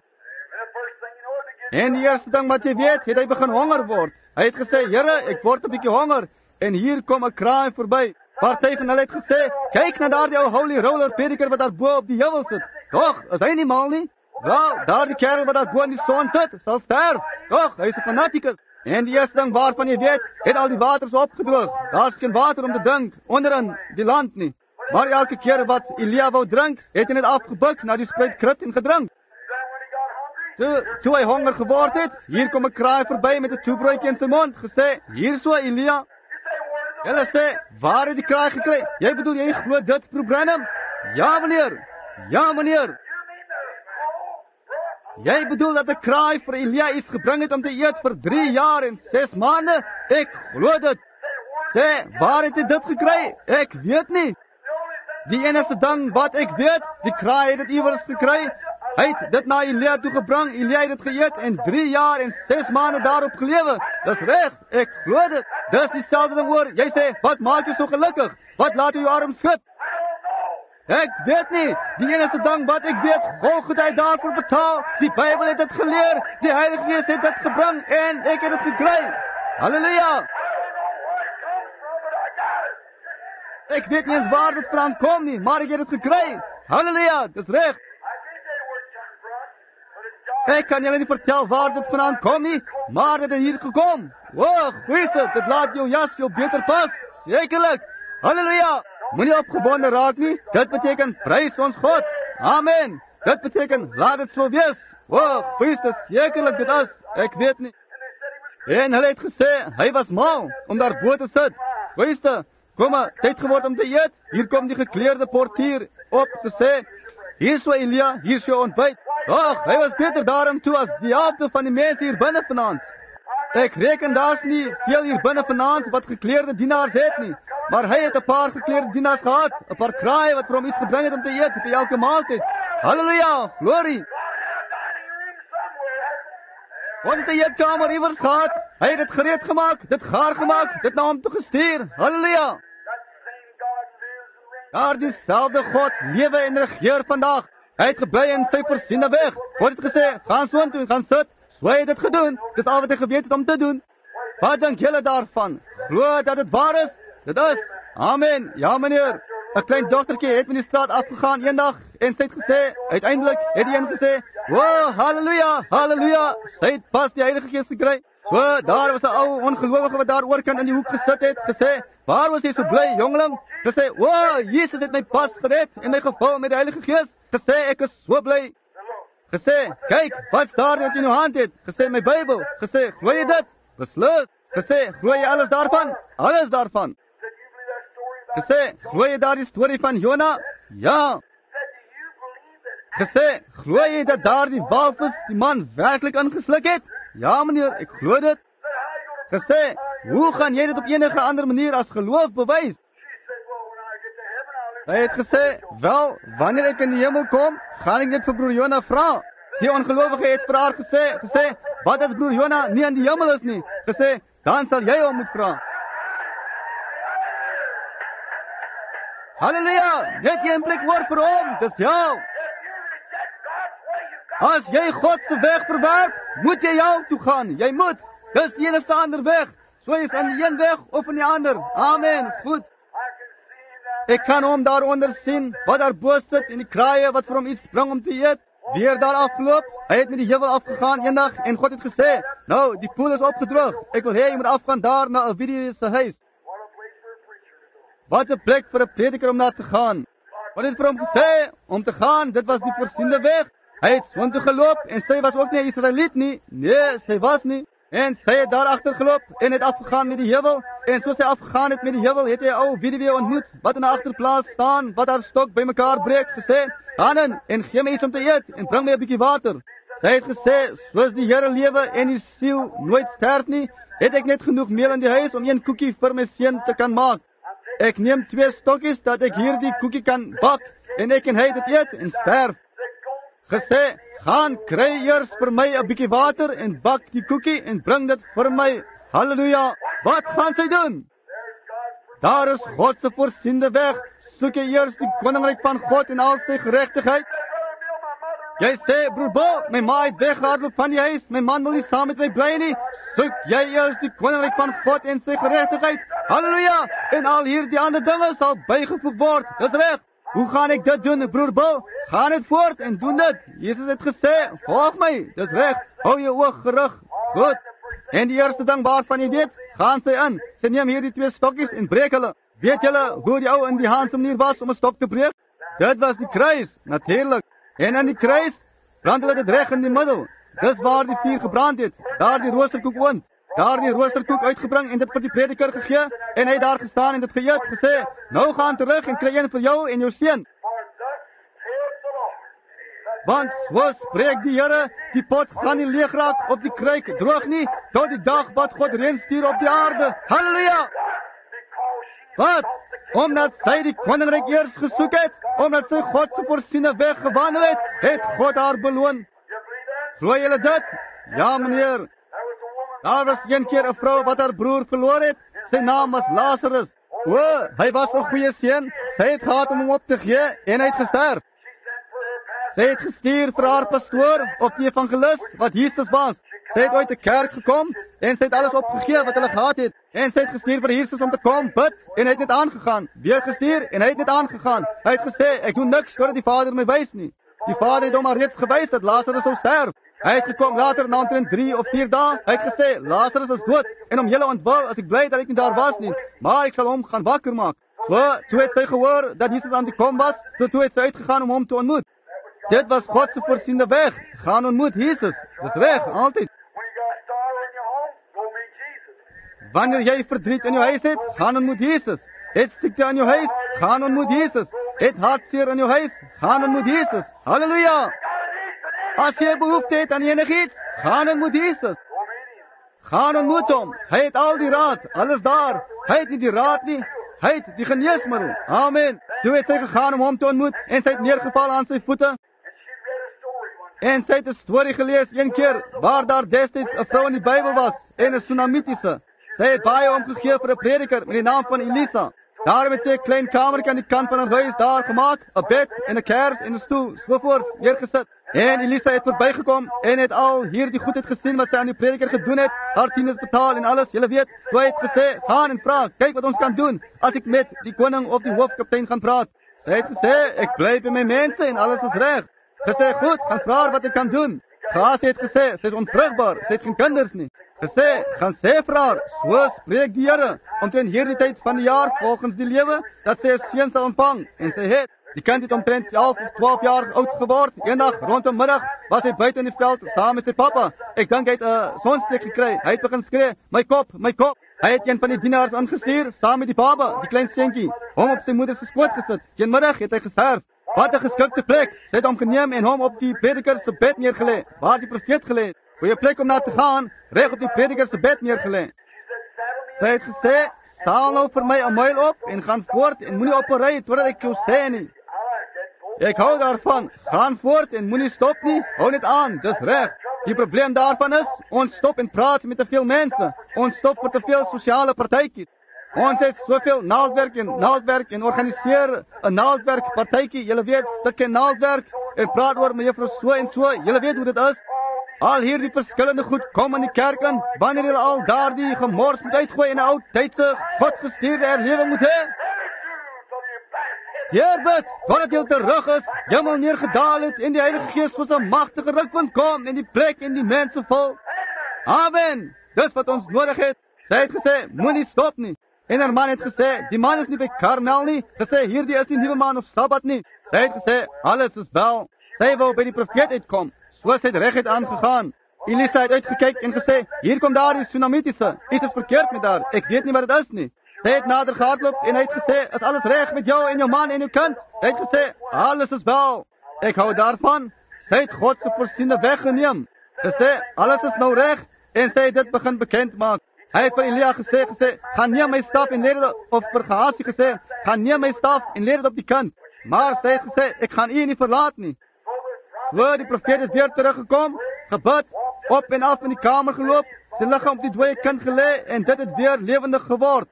En die eerste ding wat jy weet, het hy begin honger word. Hy het gesê, Here, ek word 'n bietjie honger. En hier kom 'n kraai verby. Party van hulle het gesê, kyk na daardie ou holy roller prediker wat daar bo op die heuwel sit. Tog, is hy nie mal nie? Wel, daardie kerel wat daar bo in die son sit, sal sterf. Tog, hy is 'n fanatikus. En die eerste ding waarvan jy weet, het al die waters opgedroog. Daar's geen water om te drink onderin die land nie. Maar elke keer wat Elia wou drink, het hy net afgebuk na die spruitkrit en gedrink. Toe hy honger geword het, hier kom 'n kraai verby met 'n toebroodjie in sy mond, gesê, hier so Elia. Hulle sê, waar het die kraai gekry? Jy bedoel, jy glo dit, Broer Branham? Ja meneer, ja meneer. Jy bedoel dat 'n kraai vir Elia iets gebring het om te eet vir 3 jaar en 6 maande? Ek glo dit. Sê, waar het jy dit gekry? Ek weet nie. Die enigste ding wat ek weet, die kraai het dit iewers gekry. Hy het dit na Elia toe gebring, Elia het dit geëet en 3 jaar en 6 maande daarop gelewe. Dis reg, ek glo dit. Dis dieselfde ding hoor, jy sê, wat maak jou so gelukkig? Wat laat jou arm skud? Ek weet nie, die enigste ding wat ek weet, Golgotha het daarvoor betaal, die Bybel het dit geleer, die Heilige Gees het dit gebring en ek het dit gekry. Halleluja! Ek weet nie eens waar dit vandaan kom nie, maar ek het dit gekry. Halleluja, dis reg. Ek kan julle nie vertel waar dit vandaan kom nie, maar dit het hier gekom. Wow, goeieste, dit laat jou jas jou beter pas. Sekerlik. Halleluja. Moenie opgewonde raak nie. Dit beteken prys ons God. Amen. Dit beteken laat dit so wees. Wow, goeieste, sekerlik dit is. Ek weet nie. En hulle het gesê, hy was mal om daar bo te sit. Goeieste, kom maar, tyd geword om te eet. Hier kom die gekleurde portier op gesê, hier so Elia, hier so ontbyt. Ag, hy was beter daarom toe as die helfte van die mense hier binne vanaand. Ek reken daar's nie veel hier binne vanaand wat gekleurde dienaars het nie, maar hy het 'n paar gekleurde dienaars gehad, 'n paar kraaie wat vir hom iets gebring het om te eet vir elke maaltyd. Halleluja, glorie. Wat het 'n eetkamer iewers gehad? Hy het dit gereed gemaak, dit gaar gemaak, dit na hom toe gestuur. Halleluja. Daar dieselfde God lewe en regeer vandag. Hy het gebly in sy voorsiene weg. God het gesê, gaan soontoe en gaan sit. So hy het dit gedoen. Dit is al wat hy geweet het om te doen. Wat dink julle daarvan? Glo dat dit waar is? Dit is. Amen. Ja, meneer. 'n Klein dogtertjie het met die straat afgegaan eendag en sy het gesê, uiteindelik het die een gesê, "Wow, halleluja, halleluja." Sy het pas die Heilige Gees gekry. So, daar was 'n ou ongelowige wat daar oorkant in die hoek gesit het, gesê, "Waar was jy so bly, jongeling?" Gesê, "Wow, Jesus het my pas gered en my gevul met die Heilige Gees." Gesê, "Ek is so bly." Gesê, "Kyk, wat's daar wat in jou hand het?" Gesê, "My Bybel." Gesê, "Glo jy dit?" Beslis. Gesê, "Glo jy alles daarvan?" Alles daarvan. Gesê, "Glo jy daardie storie van Jona?" Ja. Gesê, "Glo jy dat daardie walvis die man werklik ingesluk het?" Ja, meneer, ek glo dit. Gesê, "Hoe gaan jy dit op enige ander manier as geloof bewys?" Hy het gesê, "Wel, wanneer ek in die hemel kom, gaan ek dit vir broer Jona vra." Die ongelowige het vir haar gesê, "Wat as broer Jona nie in die hemel is nie?" Gesê, "Dan sal jy hom moet vra." Halleluja, net een blik woord vir hom, dis jou. As jy God se weg verwerp, moet jy jou toe gaan. Jy moet. Dis die enigste ander weg. So is aan die een weg of aan die ander. Amen. Goed. Ek kan hom daaronder sien, wat daar bo sit en die kraaie wat vir hom iets bring om te eet. Weer daar afgeloop. Hy het met die heuwel afgegaan eendag en God het gesê, "Nou, die poel is opgedroog. Ek wil hê jy moet afgaan daar na 'n video se huis." Wat 'n plek vir 'n prediker om na te gaan. Wat het vir hom gesê om te gaan? Dit was die voorsiende weg. Hy het soontoe geloop en sy was ook nie 'n Israeliet nie. Nee, sy was nie. En sy het daar agter geloop en het afgegaan met die heuwel. En soos sy afgegaan het met die heuwel, het hy 'n ou weduwee ontmoet wat in 'n agterplaas staan, wat haar stok bymekaar breek, gesê, "Gaan in en gee my iets om te eet en bring my 'n bietjie water." Sy het gesê, "Soos die Here lewe en die siel nooit sterf nie, het ek net genoeg meel in die huis om 1 koekie vir my seun te kan maak. Ek neem 2 stokkies dat ek hierdie koekie kan bak en ek en hy dit eet en sterf." Gesê, "Gaan kry eers vir my 'n bietjie water en bak die koekie en bring dit vir my." Halleluja. Wat gaan sy doen? Daar is God se voorsiende weg. Soek jy eers die koninkryk van God en al sy geregtigheid. Jy sê, "Broer Bo, my ma het weggehardloop van die huis. My man wil nie saam met my bly nie." Soek jy eers die koninkryk van God en sy geregtigheid. Halleluja. En al hierdie ander dinge sal bygevoeg word. Dis reg. Hoe gaan ek dit doen, broer Bill? Gaan dit voort en doen dit. Jesus het gesê, "Volg my." Dis reg. Hou jou oog gerig. Goed. En die eerste ding waarvan jy weet, gaan sy in. Sy neem hierdie 2 stokkies en breek hulle. Weet julle hoe die ou in die Haanse manier was om 'n stok te breek? Dit was die kruis, natuurlik. En aan die kruis brand hulle dit reg in die middel. Dis waar die vuur gebrand het. Daar die roosterkoek oond. Daar die roosterkoek uitgebring en dit vir die prediker gegee. En hy het daar gestaan en dit geëet, gesê, "Nou gaan terug en kry een vir jou en jou seun. Want so spreek die Here, die pot gaan nie leeg raak op die kruik droog nie, tot die dag wat God reën stuur op die aarde." Halleluja! Wat? Omdat sy die koninkryk eers gesoek het, omdat sy God se voorsiene weg gewandel het, het God haar beloon. Glo julle dit? Ja, meneer. Daar was een keer 'n vrou wat haar broer verloor het. Sy naam was Lazarus. O, hy was 'n goeie seun. Sy het gehad om hom op te gee en hy het gesterf. Sy het gestuur vir haar pastoor of die evangelis wat Jesus was. Sy het uit 'n kerk gekom en sy het alles opgegee wat hulle gehad het. En sy het gestuur vir Jesus om te kom bid en hy het net aangegaan. Weer gestuur en hy het net aangegaan. Hy het gesê, "Ek doen niks totdat die Vader my wys nie." Die Vader het hom al reeds gewys dat Lazarus sou sterf. Hy het gekom later na omtrent 3 of 4 dae. Hy het gesê, "Lazarus is dood en om julle ontwil as ek bly dat ek nie daar was nie, maar ek sal hom gaan wakker maak." So, toe het sy gehoor dat Jesus aan die kom was, toe het sy uitgegaan om hom te ontmoet. Dit was God se voorsiende weg. Gaan ontmoet Jesus. Dis reg, altyd. Wanneer jy verdriet in jou huis het, gaan ontmoet Jesus. Het siekte in jou huis, gaan ontmoet Jesus. Het hartseer in jou huis, gaan dan met Jesus. Halleluja! As jy behoefte het aan enigiets, gaan dan met Jesus. Gaan en moet hom. Hy het al die raad, alles daar. Hy het nie die raad nie, hy het die geneesmiddel. Amen. Toe het sy gegaan om hom te ontmoet en sy het neergeval aan sy voete. En sy het 'n storie gelees een keer waar daar destyds 'n vrou in die Bybel was en 'n Sunamitiese. Sy het baie omgegee vir 'n prediker met die naam van Elisa. Daarom het sy 'n klein kamertjie aan die kant van 'n huis daar gemaak, 'n bed en 'n kers en 'n stoel, sovoorts neergesit. En Elisa het verbygekom en het al hierdie goedheid gesien wat sy aan die prediker gedoen het, haar tiendes betaal en alles. Julle weet, toe het gesê, gaan en vra, kyk wat ons kan doen as ek met die koning of die hoofkaptein gaan praat. Sy het gesê, ek bly by my mense en alles is reg. Gesê, goed, gaan vra haar wat ek kan doen. Gaas het gesê, sy is onvrugbaar, sy het geen kinders nie. Gesê, gaan sê vir haar, so spreek die Here, omtrent hierdie tyd van die jaar volgens die lewe, dat sy 'n seun sal ontvang. En sy het. Die kind het omtrent 11 of 12 jaar oud geword. Eendag rondom middag was hy buite in die veld saam met sy pappa. Ek dink hy het 'n sonsteek gekry. Hy het begin skree, my kop, my kop. Hy het een van die dienaars aangestuur saam met die baba, die klein seentjie, hom op sy moeder se skoot gesit. Teenmiddag het hy gesterf. Wat 'n geskikte plek. Sy het hom geneem en hom op die prediker se bed neergelê, waar die profeet gelê het. Goeie plek om na te gaan, reg op die prediker se bed neergelê. Sy het gesê, staal nou vir my 'n myl op en gaan voort en moenie opry totdat ek jou sê nie. Ek hou daarvan, gaan voort en moenie stop nie, hou net aan, dis reg. Die probleem daarvan is, ons stop en praat met te veel mense, ons stop vir te veel sosiale partytjies. Ons het soveel naaldwerk en organiseer 'n naaldwerk partytjie, julle weet, stukke naaldwerk, en praat oor mevrou so en so, julle weet hoe dit is. Al hierdie verskillende goed kom in die kerk in, wanneer julle al daardie gemors moet uitgooi en 'n ou tydse godgestuurde herlewing moet hê. Heer bid, totdat jy terug is, hemel neergedaal het en die Heilige Gees soos 'n magtige rukwind kom en die plek en die mense vul. Amen. Dis wat ons nodig het. Sy het gesê, moenie stop nie. En haar man het gesê, die man is nie by Karmel nie. Gesê, hierdie is nie nuwe maan of Sabbat nie. Sy het gesê, alles is wel. Sy wou by die profeet uitkom. So sy het reguit aangegaan. Elisa het uitgekyk en gesê, hier kom daar die Sunamitiese. Iets is verkeerd met haar. Ek weet nie wat dit is nie. Sy het nader gehardloop en hy het gesê, is alles reg met jou en jou man en jou kind? Hy het gesê, alles is wel. Ek hou daarvan. Sy het God se voorsiene weggeneem. Gesê, alles is nou reg en sy het dit begin bekend maak. Hy het vir Elia gesê, gaan neem my staf en lê dit op vir Gehasie gesê, gaan neem my staf en lê dit op die kind. Maar sy het gesê, ek gaan u nie verlaat nie. So die profeet het weer teruggekom, gebid, op en af in die kamer geloop, sy liggaam op die dooie kind gelê en dit het weer lewendig geword.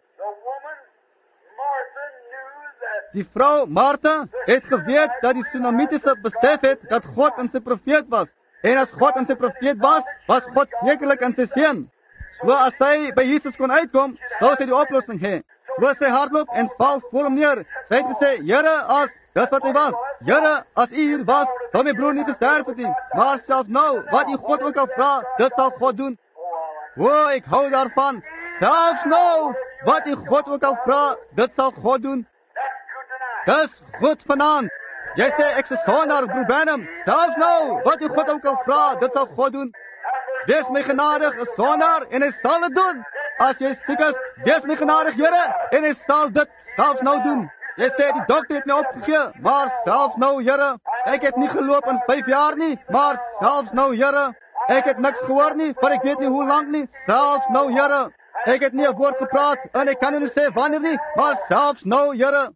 Die vrou Martha het geweet dat die Sunamitiese besef het dat God in sy profeet was. En as God in sy profeet was, was God sekerlik in sy seun. So as sy by Jesus kon uitkom, sou sy die oplossing hê. So sy hardloop en val voor hom neer. Sy het gesê, Here, as dis wat hy was. Here, as u hier was, sou my broer nie gesterf het nie. Maar selfs nou, wat u God ook al vra, dit sal God doen. O, ek hou daarvan. Selfs nou, wat u God ook al vra, dit sal God doen. Dis goed vanaand. Jy sê, ek is sondaar, broer Branham. Selfs nou, wat u God ook al vra, dit sal God doen. Wees my genadig, 'n sondaar, en hy sal dit doen. As jy siek is, wees my genadig, Here, en hy sal dit selfs nou doen. Jy sê, die dokter het my opgegee, maar selfs nou, Here. Ek het nie geloop in 5 jaar nie, maar selfs nou, Here. Ek het niks gehoor nie, vir ek weet nie hoe lank nie, selfs nou, Here. Ek het nie 'n woord gepraat, en ek kan nie sê wanneer nie, maar selfs nou, Here.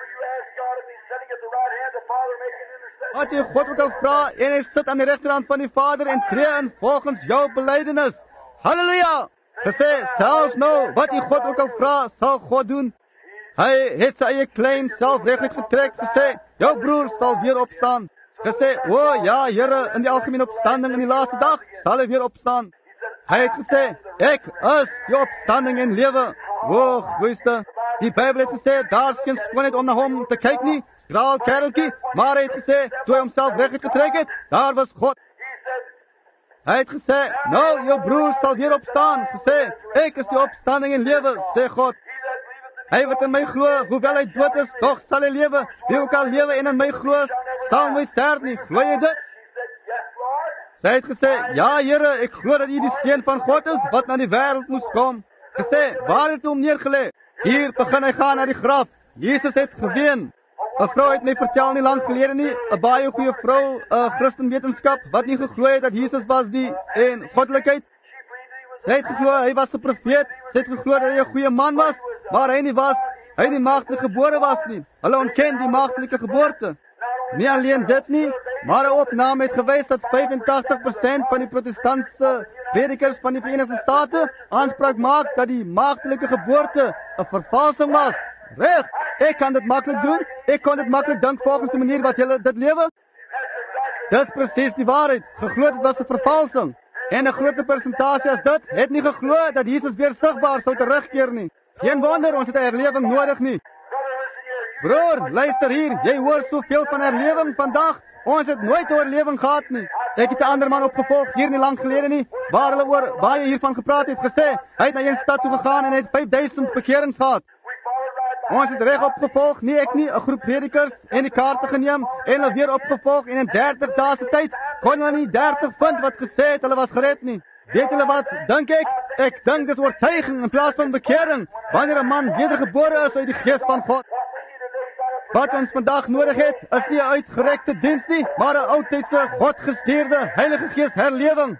Wat jy God ook al vra, en hy sit aan die regterhand van die Vader en tree in volgens jou belydenis. Halleluja! Gesê, selfs nou, wat jy God ook al vra, sal God doen. Hy het sy eie klein self reguit getrek, gesê, jou broer sal weer opstaan. Gesê, o ja, Here, in die algemene opstanding in die laaste dag, sal hy weer opstaan. Hy het gesê, ek is die opstanding en lewe. O, goeiste, die Bybel het gesê, daar is geen skoonheid om na hom te kyk nie, skraal kereltjie, maar hy het gesê, toe hy homself reguit getrek het, daar was God. Hy het gesê, nou, jou broer sal weer opstaan, gesê, ek is die opstanding en lewe, sê God. Hy wat in my glo, hoewel hy dood is, toch sal hy lewe, wie ook al lewe en in my glo, sal nooit sterf nie, glo jy dit? Sy het gesê, ja Here, ek glo dat U die Seun van God is, wat na die wêreld moes kom. Gesê, waar het hom neergelê? Hier begin hy gaan na die graf. Jesus het geween. 'n vrou het my vertel nie lank gelede nie, 'n baie goeie vrou, 'n Christenwetenskap wat nie geglo het dat Jesus was die en goddelikheid. Sy het geglo hy was 'n profeet, sy het geglo dat hy 'n goeie man was, maar hy nie was, hy nie maagdelik gebore was nie. Hulle ontken die maagdelike geboorte. Nie alleen dit nie, maar 'n opname het gewys dat 85% van die protestantse predikers van die Verenigde State aanspraak maak dat die maagdelike geboorte 'n vervalsing was. Reg, ek kan dit maklik doen. Ek kon dit maklik dink volgens die manier wat julle dit lewe. Dis presies die waarheid. Geglo dit was 'n vervalsing. En 'n groot persentasie as dit het nie geglo dat Jesus weer sigbaar sou terugkeer nie. Geen wonder ons het 'n herlewing nodig nie. Broer, luister hier, jy hoor soveel van herlewing vandag. Ons het nooit 'n oorlewing gehad nie. Ek het 'n ander man opgevolg hier nie lank gelede nie, waar hulle oor baie hiervan gepraat het, gesê hy het na 'n stad toe gegaan en hy het 5000 bekerings gehad. Ons het reg opgevolg, nie ek nie, 'n groep predikers en die kaarte geneem en hulle weer opgevolg en in 30 dae se tyd kon hulle nie 30 vind wat gesê het hulle was gered nie. Weet julle wat, dink ek? Ek dink dit is oortuiging in plaas van bekering, wanneer 'n man wedergebore is uit die gees van God. Wat ons vandag nodig het, is nie 'n uitgerekte diens nie, maar 'n oudtydse, godgestuurde, Heilige Gees herlewing.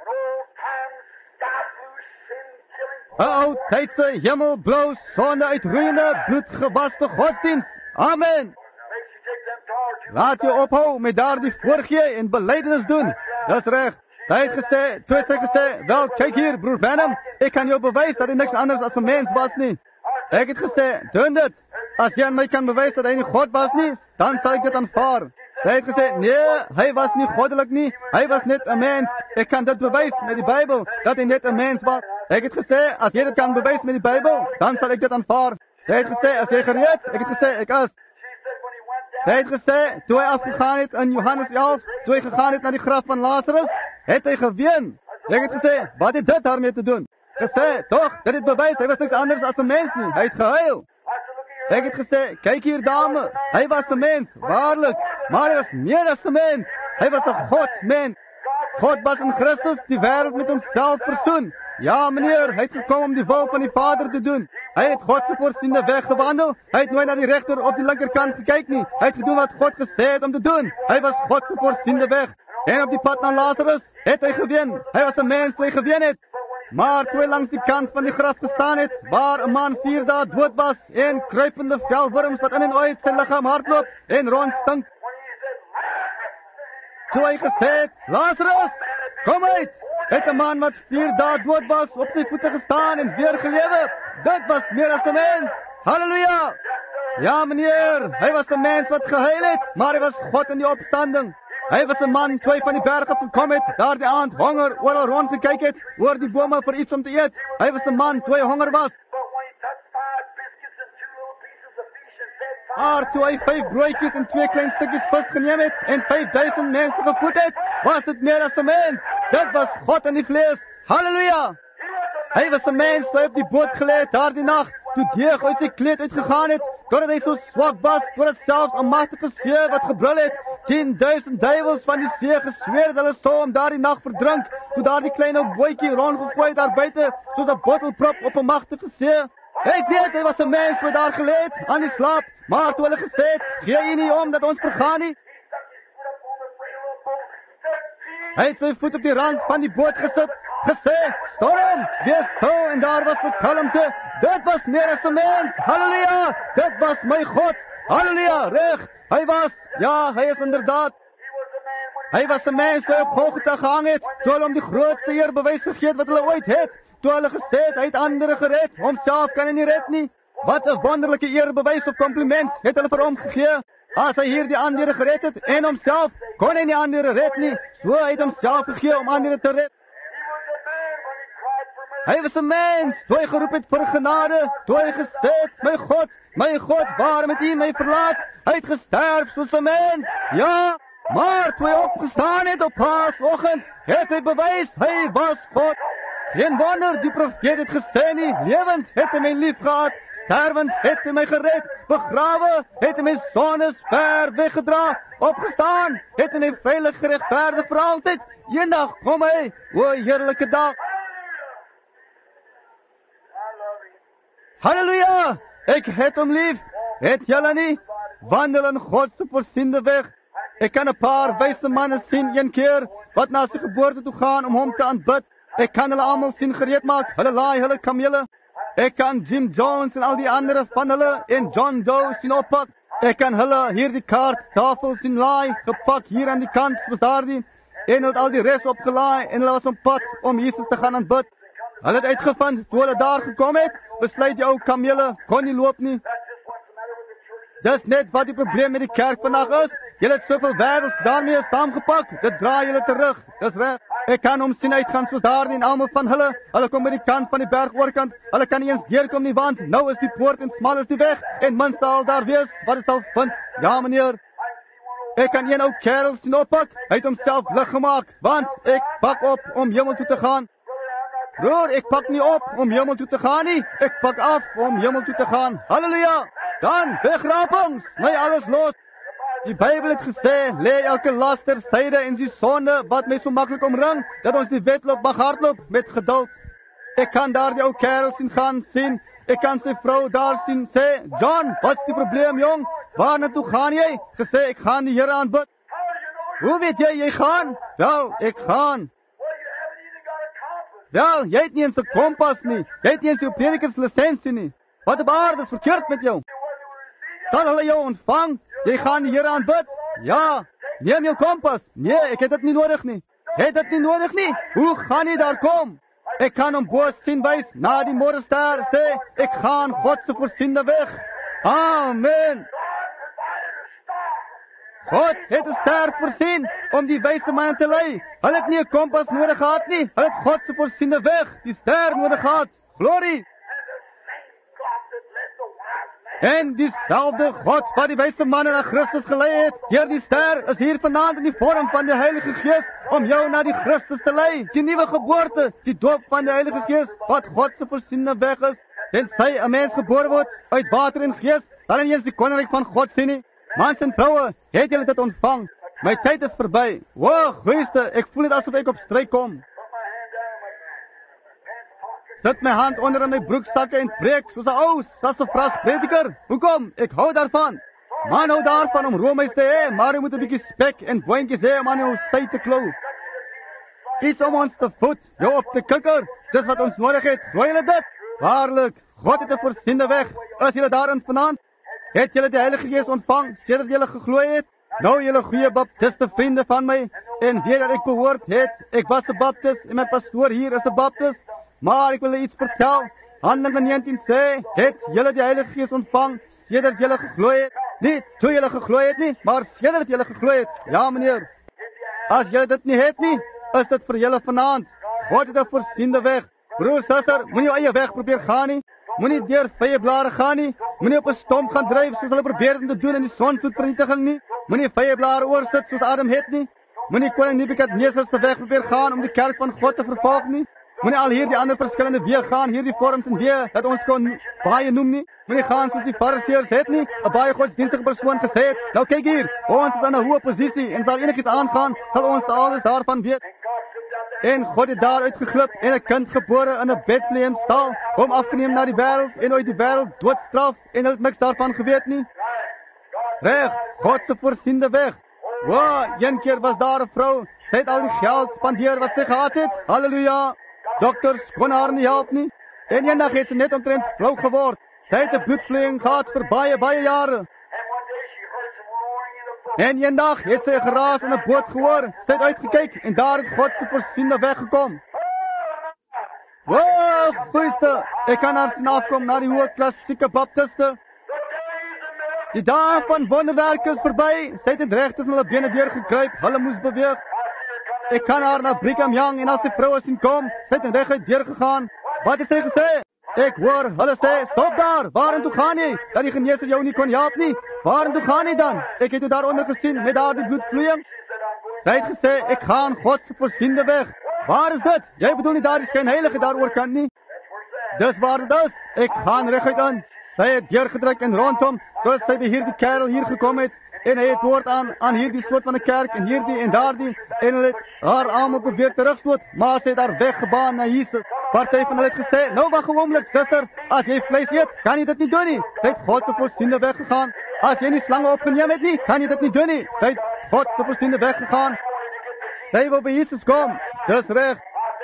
'n oudtydse, hemelblou, sonde-uitroeiende, bloedgewaste godsdienst. Amen. Laat jou ophou met daardie voorgee en belydenis doen. Dis reg. Hy het gesê, toe het hy gesê, wel, kyk hier, broer Branham, ek kan jou bewys dat hy niks anders as 'n mens was nie. Ek het gesê, doen dit. As jy aan my kan bewys dat hy nie God was nie, dan sal ek dit aanvaar. Hy het gesê, nee, hy was nie goddelik nie, hy was net 'n mens. Ek kan dit bewys met die Bybel, dat hy net 'n mens was. Ek het gesê, as jy dit kan bewys met die Bybel, dan sal ek dit aanvaar. Hy het gesê, as jy gereed, ek het gesê, ek is. Hy het gesê, toe hy afgegaan het in Johannes 11, toe hy gegaan het na die graf van Lazarus, het hy geween. Ek het gesê, wat het dit daarmee te doen? Gesê, tog, dit het bewys, hy was niks anders as 'n mens nie, hy het gehuil. Ek het gesê, kyk hier dame, hy was 'n mens, waarlik, maar hy was meer as 'n mens, hy was 'n Godmens. God was in Christus die wêreld met homself versoen. Ja meneer, hy het gekom om die wil van die Vader te doen. Hy het God se voorsiene weg gewandel, hy het nooit na die regter of die linkerkant gekyk nie, hy het gedoen wat God gesê het om te doen. Hy was God se voorsiene weg. En op die pad na Lazarus het hy geween, hy was 'n mens toe hy geween het. Maar toe hy langs die kant van die graf gestaan het, waar 'n man 4 dae dood was en kruipende velwurms wat in en uit sy liggaam hardloop en rondstink, toe hy gesê het, Lazarus, kom uit, het 'n man wat 4 dae dood was op sy voete gestaan en weer gelewe. Dit was meer as 'n mens. Halleluja! Ja meneer, hy was 'n mens wat gehuil het, maar hy was God in die opstanding. Hy was 'n man toe hy van die berg af gekom het, daardie aand honger oral rond gekyk het, oor die bome vir iets om te eet. Hy was 'n man toe hy honger was. Maar toe hy 5 broodjies en 2 klein stukkies vis geneem het en 5000 mense gevoed het, was dit meer as 'n mens. Dit was God in die vlees. Halleluja! Hy was 'n mens toe hy op die boot gelê het daardie nag, toe deeg uit sy kleed uitgegaan het, totdat hy so swak was, totdat selfs 'n magtige see wat gebrul het, 10.000 duiwels van die see gesweer het hulle sou om daardie nag verdrink, toe daardie klein ou bootjie rondgegooi daar buite, soos 'n bottelprop op 'n magtige see. Ek weet, hy was 'n mens wat daar gelê het, aan die slaap, maar toe hulle gesê het, gee jy nie om dat ons vergaan nie? Hy het sy voet op die rand van die boot gesit, gesê, storm, wees stil, en daar was 'n kalmte. Dit was meer as 'n mens. Halleluja! Dit was my God. Halleluja! Reg. Hy was, ja, hy is inderdaad. Hy was 'n mens wat op Golgotha gehang het, toe hulle hom die grootste eer bewys gegee het wat hulle ooit het. Toe hulle gesê het, hy het ander gered, homself kan hy nie red nie. Wat 'n wonderlike eerbewys of kompliment het hulle vir hom gegee. As hy hier die ander gered het en homself, kon hy nie ander red nie. So hy het homself gegee om ander te red. Hy was 'n mens, toe hy geroep het vir genade, toe hy gesê het, my God, waarom het U my verlaat? Hy het gesterf soos 'n mens, ja, maar toe hy opgestaan het op Paasoggend, het hy bewys, hy was God. Geen wonder, die profeet het gesê nie, lewend het hy my lief gehad, sterwend het hy my gered, begrawe het hy my sondes ver weggedra, opgestaan het hy my veilig geregverdig vir altyd. Eendag kom hy, o heerlike dag. Halleluja! Ek het hom lief. Het julle nie? wandel in God se voorsiende weg. Ek kan 'n paar wyse manne sien een keer wat na sy geboorte toe gaan om hom te aanbid. Ek kan hulle almal sien gereed maak. Hulle laai hulle kamele. Ek kan Jim Jones en al die ander van hulle en John Doe sien oppak. Ek kan hulle hier die kaarttafel sien laai, gepak hier aan die kant, was daardie. En hulle het al die res opgelaai en hulle was op pad om Jesus te gaan aanbid. Hulle het uitgevind, toe hulle daar gekom het, besluit die ou kamele kon nie loop nie. Dis net wat die probleem met die kerk vandag is. Julle het soveel wêreld daarmee saamgepak, dit draai julle terug. Dis reg. Ek kan hom sien uitgaan soos daardie en almal van hulle kom by die kant van die berg oorkant. Hulle kan nie eens deurkom nie want nou is die poort en smal is die weg en min sal daar wees wat dit sal vind. Ja meneer. Ek kan een ou kerel sien oppak. Hy het homself lig gemaak want ek pak op om hemel toe te gaan. Broer, ek pak nie op om hemel toe te gaan nie. Ek pak af om hemel toe te gaan. Halleluja. Dan wegrapings, my alles los. Die Bybel het gesê, lê elke las ter syde en die sonde wat my so maklik omring, dat ons die wedloop mag hardloop met geduld. Ek kan daar die ou kerel sien. Ek kan sy vrou daar sien sê, John, wat is die probleem jong? Waar na toe gaan jy? Gesê, ek gaan die Here aanbid. Hoe weet jy gaan? Wel, ek gaan. Wel, jy het nie eens 'n kompas nie. Jy het nie eens 'n predikerslisensie nie. Wat op aarde is verkeerd met jou? Sal hulle jou ontvang? Jy gaan die Here aanbid? Ja. Neem jou kompas. Nee, ek het dit nie nodig nie. Het dit nie nodig nie? Hoe gaan jy daar kom? Ek kan hom bo sien wys na die môrester sê, ek gaan God se voorsiende weg. Amen. God het 'n ster voorsien om die wyse manne te lei. Hulle het nie 'n kompas nodig gehad nie. Hulle het God se voorsiende weg, die ster nodig gehad. Glorie. En dieselfde God wat die wyse manne na Christus gelei het, deur die ster, is hier vanaand in die vorm van die Heilige Gees om jou na die Christus te lei. Die nuwe geboorte, die doop van die Heilige Gees, wat God se voorsiende weg is. Tensy 'n mens gebore word uit water en gees, dan nie eens die koninkryk van God sien nie. Mans en vroue, het julle dit ontvang? My tyd is verby. Wag, Christus, ek voel dit asof ek op stryk kom. Sit my hand onder in my broeksakke en preek soos 'n ou sassafras prediker. Hoekom? Ek hou daarvan. Man hou daarvan om Romeis te hê, maar jy moet 'n bietjie spek en boontjies hê om aan jou sy te klou. Iets om ons te voed, jou op te kikker. Dis wat ons nodig het. Hoor julle dit? Waarlik, God het 'n voorsiende weg. Is julle daarin vanaand? Het julle die Heilige Gees ontvang sedert julle geglo het? Nou julle goeie baptiste vriende van my en weet dat ek behoort het. Ek was 'n baptis en my pastoor hier is 'n baptis. Maar ek wil iets vertel. Handelinge 19 sê, het julle die Heilige Gees ontvang sedert julle geglo het? Nie toe julle geglo het nie, maar sedert julle geglo het. Ja meneer. As julle dit nie het nie, is dit vir julle vanaand. God het 'n voorsiende weg. Broer, suster, moenie jou eie weg probeer gaan nie. Moenie deur vye blare gaan nie. Moenie op 'n stomp gaan dryf soos hulle probeer om te doen in die sonvloedvernietiging nie. Moenie vye blare oorsit soos Adam het nie. Moenie koning Nebukadneser se weg probeer gaan om die kerk van God te vervolg nie. Moenie al hierdie ander verskillende weë gaan, hierdie vorms en weë dat ons kon baie noem nie. Moenie gaan soos die Fariseërs het nie, 'n baie godsdienstige persoon gesê het. Nou kyk hier, ons is in 'n hoë posisie en sal enigiets aangaan, sal ons alles daarvan weet. En God het daar uitgeglip en 'n kind gebore in 'n Bethlehem stal, hom afgeneem na die wêreld en uit die wêreld doodstraf en hulle het niks daarvan geweet nie. Reg, God se voorsiende weg. Wow, een keer was daar 'n vrou, sy het al die geld spandeer wat sy gehad het. Halleluja. Dokters kon haar nie help nie. En eendag het sy net omtrent flou geword. Sy het 'n bloedvloeiing gehad vir baie jare. En eendag het sy 'n geraas in 'n boot gehoor. Sy het uitgekyk en daar het God se voorsiende weg gekom. Wow, Christus, ek kan haar sien afkom na die hoë klassieke baptiste. Die dae van wonderwerke is verby. Sy het dit reg tussen hulle bene deur gekruip. Hulle moes beweeg. Ek kan haar na Brigham Young en as die vroue sien kom, sy het reguit deur gegaan. Wat het sy gesê? Ek hoor hulle sê, stop daar, waarheen toe gaan jy? Dat die geneesheer jou nie kon help nie. Waarheen toe gaan jy dan? Ek het jou daaronder gesien met daardie bloedvloeiing. Sy het gesê, ek gaan God se voorsiende weg. Waar is dit? Jy bedoel nie daardie skynheilige daaroor kan nie. Dis waar dit is. Ek gaan reguit aan. Sy het deurgedruk en rondom, tot sy by hierdie kerel hier gekom het. En hy het woord aan hierdie soort van 'n kerk en hierdie en daardie en hulle het haar almal probeer terugstoot, maar sy het daar weggebaan na Jesus. Party van hulle het gesê, nou wag 'n oomblik, suster, as jy vleis eet, kan jy dit nie doen nie. Sy het God se voorsiende weg gegaan. As jy nie slange opgeneem het nie, kan jy dit nie doen nie. Sy het God se voorsiende weg gegaan. Sy wil by Jesus kom. Dis reg.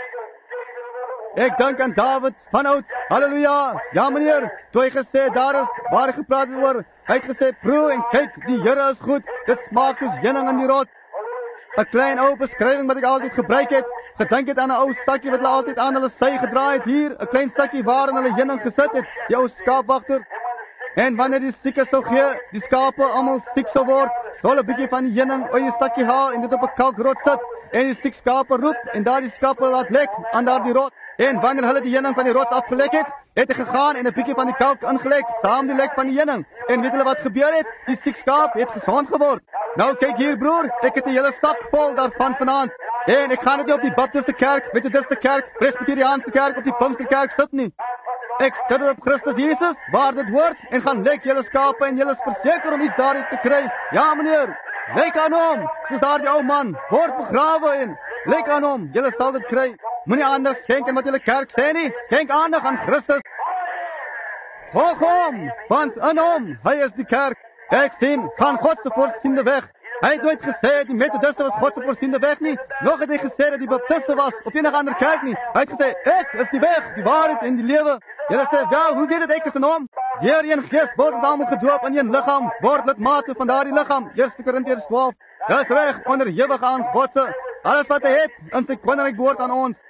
Ek dink aan Dawid van oud. Halleluja. Ja meneer, toe hy gesê daar is waar hy gepraat het oor. Hy het gesê proe en kyk, die Here is goed. Dit smaak soos heuning in die rots. 'n Klein ou beskrywing wat ek altyd gebruik het. Gedink het aan 'n ou sakkie wat hulle altyd aan hulle sy gedraai het hier, 'n klein sakkie waarin hulle heuning gesit het. Die ou skaapwagter. En wanneer die siekes sou gee, die skape almal siek sou word, sou hulle 'n bietjie van die heuning uit die sakkie haal en dit op 'n kalkrot sit en die siek skape roep en daardie skape laat lek aan daardie rot. En wanneer hulle die heuning van die rots afgelek het, het hy gegaan en 'n bietjie van die kalk ingelek, saam die lek van die heuning. En weet hulle wat gebeur het? Die siek skaap het gesond geword. Nou kyk hier broer, ek het 'n hele sak vol daarvan vanaand. En ek gaan dit nie op die Baptiste kerk, Methodiste kerk, Presbyteriaanse kerk of die Pinksterkerk sit nie. Ek sit dit op Christus Jesus, waar dit hoort, en gaan lek julle skape en julle is verseker om iets daarin te kry. Ja meneer, lek aan hom, soos daardie ou man, word begrawe en lek aan hom, julle sal dit kry. Moenie anders skenk aan wat julle kerk sê nie, skenk aandag aan Christus. Hoog hom, want in hom, hy is die kerk. Ek sien, gaan God se voorsiende weg. Hy het nooit gesê die Methodiste was God se voorsiende weg nie. Nog het hy gesê dat die Baptiste was of enige ander kerk nie. Hy het gesê, ek is die weg, die waarheid en die lewe. Julle sê, wel, hoe weet dit ek is in hom? Deur een gees word ons almal gedoop in een liggaam, word lidmate van daardie liggaam. 1 Korintiërs 12. Dis reg, onderhewig aan God se. Alles wat hy het, in sy koninkryk behoort aan ons.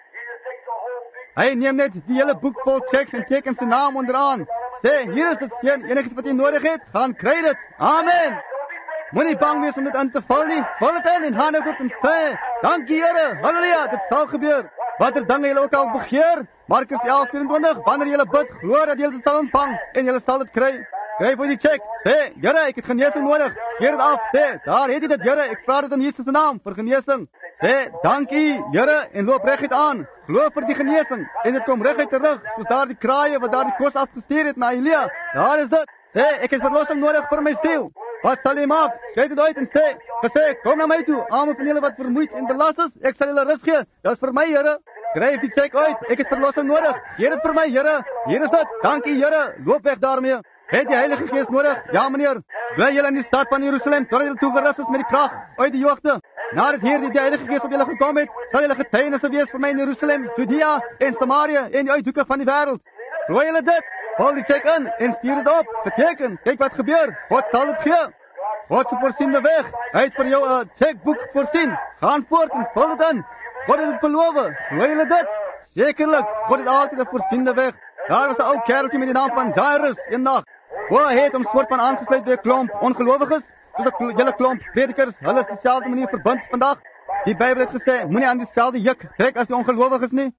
Hy neem net die hele boek vol checks en teken sy naam onderaan. Sê, hier is dit seun, enigiets wat jy nodig het, gaan kry dit. Amen. Moenie bang wees om dit in te val nie. Val dit in en gaan dit en sê, dankie Here, halleluja, dit sal gebeur. Watter dinge julle ook al begeer, Markus 11:24, wanneer julle bid, glo dat julle dit sal ontvang en julle sal dit kry. Kry vir die check. Sê, Here, ek het genesing nodig. Keer dit af. Sê, daar het jy dit, Here, ek vra dit in Jesus se naam vir genesing. Sê, dankie Here en loop reguit aan. Glo vir die genesing en dit kom reguit terug, soos daardie kraaie wat daardie kos afgestuur het na Elia. Daar is dit. Sê, ek het verlossing nodig vir my siel. Wat sal jy maak? Skryf dit uit en sê, kom na my toe, almal van julle wat vermoeid en belas is, ek sal julle rus gee. Dit is vir my, Here. Skryf die check uit. Ek het verlossing nodig. Gee dit vir my, Here. Hier is dit. Dankie, Here. Loop weg daarmee. Het jy Heilige Gees nodig? Ja, meneer. Bly julle in die stad van Jerusalem totdat julle toegerus is met die krag uit die hoogte. Nadat hier die Heilige Gees op julle gekom het, sal julle getuienisse wees vir my in Jerusalem, Judea en Samaria en die uithoeke van die wêreld. Glo julle dit? Vul die check in en stuur dit op. Geteken. Kyk wat gebeur. God sal dit gee. God se voorsiende weg. Hy het vir jou 'n checkboek voorsien. Gaan voort en vul dit in. God het dit beloof. Glo julle dit? Sekerlik. God het altyd 'n voorsiende weg. Daar was 'n ou kereltjie met die naam van Jairus eendag. Hy het hom soort van aangesluit by 'n klomp ongelowiges. Soos 'n hele klomp predikers. Hulle is dieselfde manier verbind vandag. Die Bybel het gesê, moenie aan dieselfde juk trek as die ongelowiges nie.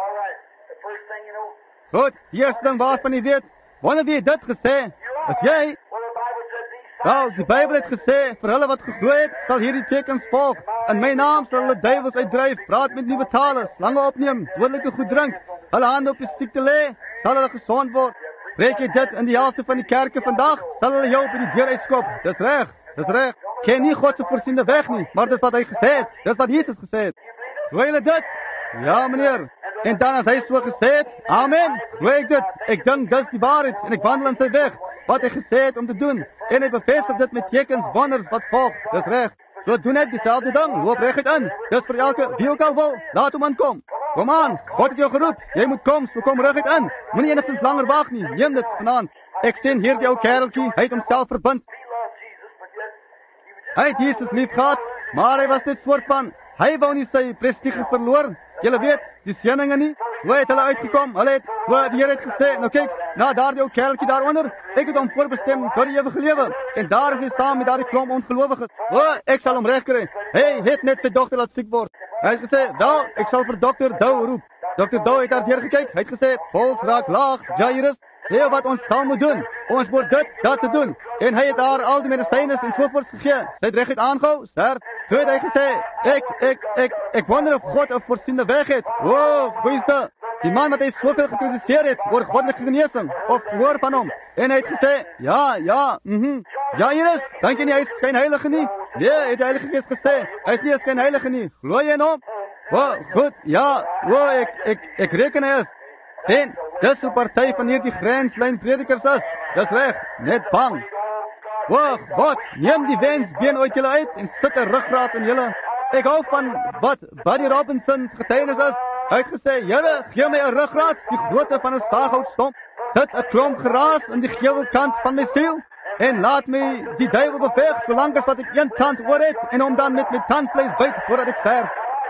Goed, eerste ding waarvan jy weet, wanneer wie dit gesê, is jy. Wel, die Bybel het gesê, vir hulle wat geglo het, sal hierdie tekens volg. In my naam sal hulle duiwels uitdryf, praat met nuwe tale, slange opneem, dodelike goed drink, hulle hande op die siekte lê, sal hulle gesond word. Preek jy dit in die helfte van die kerke vandag, sal hulle jou by die deur uitskop. Dis reg, dis reg. Ken nie God se voorsiende weg nie, maar dis wat hy gesê het, dis wat Jesus gesê het. Glo julle dit? Ja, meneer. En dan as hy so gesê het, amen, glo ek dit. Ek dink dis die waarheid en ek wandel in sy weg, wat hy gesê het om te doen. En hy bevestig dit met tekens, wonders wat volg. Dis reg. So doen net dieselfde ding, loop reguit in. Dis vir elke wie ook al wil, laat hom aankom. Kom aan, God het jou geroep. Jy moet kom, so kom reguit in. Moenie enigstens langer wag nie. Neem dit vanaand. Ek sien hier die ou kereltjie, hy het homself verbind. Hy het Jesus lief gehad, maar hy was net soort van, hy wou nie sy prestige verloor. Julle weet, die seëninge nie. Hoe het hulle uitgekom? Hulle het, die Here het gesê, nou kyk, na daardie ou kereltjie daaronder, ek het hom voorbestem vir die ewige lewe. En daar is hy saam met daardie klomp ongelowiges. Ek sal hom regkry. Hy het net sy dogter laat siek word. Hy het gesê, wel, ek sal vir dokter Dou roep. Dokter Dou het daar deur gekyk. Hy het gesê, puls raak laag, Jairus. Sê wat ons sal moet doen. Ons moet dit, dat te doen. En hy het haar al die medisyne en sovoorts gegee. Sy het reguit aangehou, ster. Toe het hy gesê, ek wonder of God 'n voorsiende weg het. Goeieste. Die man wat hy soveel gekritiseer het oor goddelike genesing, of hoor van hom. En hy het gesê, Jairus, dink jy nie hy is geen heilige nie? Nee, het die Heilige Gees gesê, hy is nie geen heilige nie. Glo jy in hom? Goed, ja, ek reken hy is. Sien, dis 'n party van hierdie grenslyn predikers is. Dis reg, net bang. O God, neem die wensbeen uit julle uit en sit 'n ruggraat in julle. Ek hou van wat Buddy Robinson se getuienis is. Hy het gesê, Here, gee my 'n ruggraat, die grootte van 'n saaghoutstomp. Sit 'n klomp geraas in die geelkant van my siel en laat my die duiwel beveeg solank as wat ek een tand oor het en hom dan met my tandvlees byt voordat ek sterf.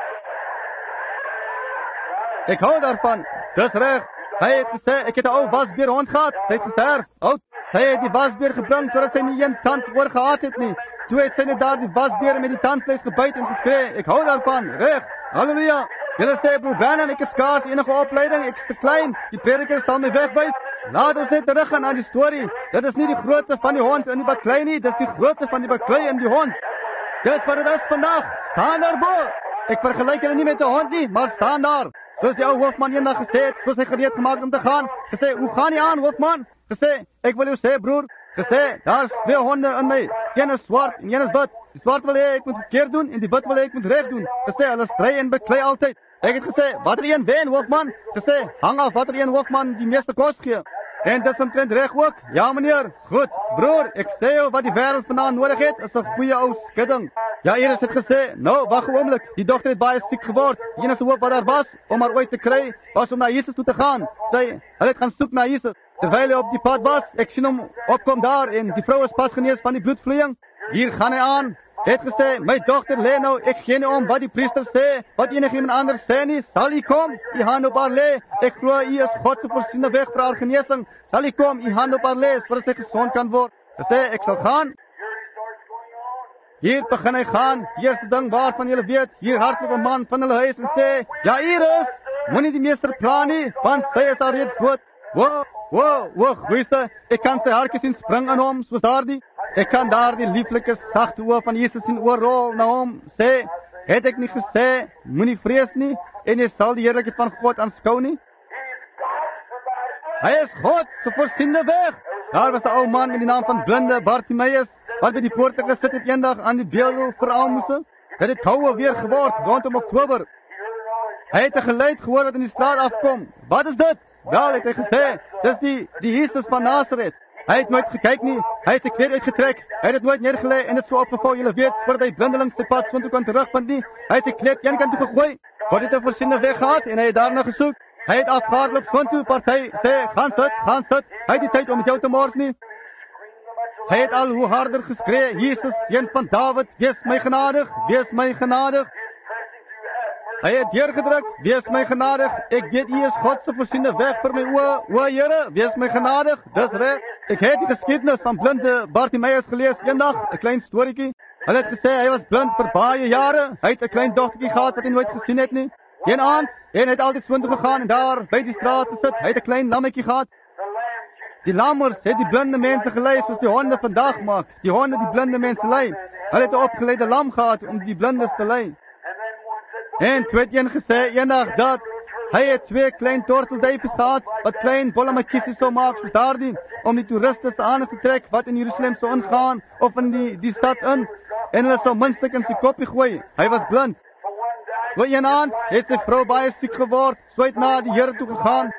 Ek hou daarvan. Dis reg. Hy het gesê, ek het 'n ou wasbeer hond gehad. Sy het gesterf. Oud. Sy het die wasbeer gebring totdat sy nie een tand oor gehad het nie. Toe het sy net daar die wasbeer met die tandvlees gebyt en geskree. Ek hou daarvan. Reg. Halleluja. Julle sê, Broer Branham, ek is skaars enige opleiding. Ek is te klein. Die prediker sal my wegwys. Laat ons net teruggaan aan die storie. Dit is nie die grootte van die hond in die baklei nie. Dit is die grootte van die baklei in die hond. Dis wat dit is vandag. Staan daar bo. Ek vergelyk hulle nie met 'n hond nie, maar staan daar. Soos die ou hoofman eendag gesê het, soos hy gereed gemaak om te gaan. Gesê, hoe gaan jy aan, hoofman? Gesê, ek wil jou sê, broer. Gesê, daar's 2 honde in my. Een is swart en een is wit. Die swart wil hê ek moet verkeerd doen en die wit wil hê ek moet reg doen. Gesê, hulle stry en beklei altyd. Ek het gesê, watter een wen, hoofman? Gesê, hang af watter een hoofman die meeste kos gee. En dis omtrent reg ook? Ja, meneer. Goed, broer, ek sê jou wat die wêreld vanaand nodig het, is 'n goeie ou skudding. Ja, Iris het gesê, nou, wag 'n oomblik. Die dogter het baie siek geword. Die enigste hoop wat daar was om haar ooit te kry, was om na Jesus toe te gaan. Hulle het gaan soek na Jesus. Terwyl hy op die pad was, ek sien hom opkom daar en die vrou is pas genees van die bloedvloeiing. Hier gaan hy aan. Het gesê, my dogter lê nou, ek gee nie om wat die priester sê, wat enigiemand anders sê nie. Sal hy kom? U hand op haar lê. Ek glo u is God se voorsiene weg vir haar genesing. Sal hy kom? U hand op haar lê sodat sy gesond kan word. Gesê, ek sal gaan. Hier begin hy gaan. Die eerste ding waarvan julle weet, hier hardloop 'n man van hulle huis en sê, ja, Iris, moenie die meester pla nie, want sy is al reeds dood. Wow, goeie, ek kan sy hartjie sien spring aan hom, soos daardie. Ek kan daar die lieflike sagte oë van Jesus sien oorrol na hom. Sê, het ek nie gesê, moenie vrees nie, en jy sal die heerlikheid van God aanskou nie? Hy is God se voorsiene weg. Daar was 'n ou man met die naam van blinde Bartimeus, wat by die poorte gesit het eendag aan die beeld vir almoses. Dit het koue weer geword rondom Oktober. Hy het 'n geluid gehoor wat in die straat afkom. Wat is dit? Wel, het hy gesê, dis die Jesus van Nasaret. Hy het nooit gekyk nie. Hy het 'n kleed uitgetrek. Hy het dit nooit neergelê en dit so opgevou, julle weet, voordat hy blindelings sy pad soontoe kon terugvind nie. Hy het 'n kleed een kant toe gegooi. God het 'n voorsiene weg gehad en hy het daarna gesoek. Hy het afgehardloop soontoe, party sê, gaan sit. Hy het die tyd om met jou te mors nie. Hy het al hoe harder geskree, Jesus, seun van Dawid, wees my genadig, wees my genadig. Hy het deurgedruk, wees my genadig, ek weet u is God se voorsiene weg vir my oë, o Here, wees my genadig, dis reg. Ek het die geskiedenis van blinde Bartimeus gelees eendag, 'n klein storieetjie. Hulle het gesê hy was blind vir baie jare, hy het 'n klein dogtertjie gehad wat hy nooit gesien het nie. Een aand, en hy het altyd soontoe gegaan en daar by die straat gesit, hy het 'n klein lammetjie gehad. Die lammers het die blinde mense gelei soos die honde vandag maak. Die honde die blinde mense lei. Hulle het 'n opgeleide lam gehad om die blindes te lei. En toe het een gesê eendag dat hy het 2 klein tortelduifies gehad wat klein bollematjies sou maak soos daardie om die toeriste se aandag te trek wat in Jerusalem sou ingaan of in die stad in en hulle sou muntstuk in sy koppie gooi. Hy was blind. So een aand het sy vrou baie siek geword, so het na die Here toe gegaan.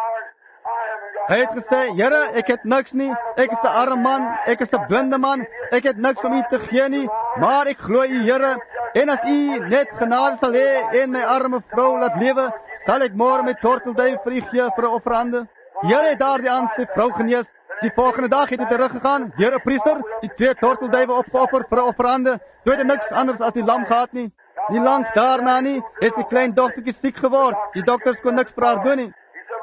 Hy het gesê, Here, ek het niks nie, ek is 'n arm man, ek is 'n blinde man, ek het niks om u te gee nie, maar ek glo u, Here, en as u net genade sal hê en my arme vrou laat lewe, sal ek môre my tortelduif vir u gee vir 'n offerande. Here het daardie aand sy vrou genees. Die volgende dag het hy teruggegaan, deur 'n priester, die 2 tortelduwe opgeoffer vir 'n offerande. Toe het hy niks anders as die lam gehad nie. Nie lank daarna nie, het die klein dogtertjie siek geword. Die dokters kon niks vir haar doen nie.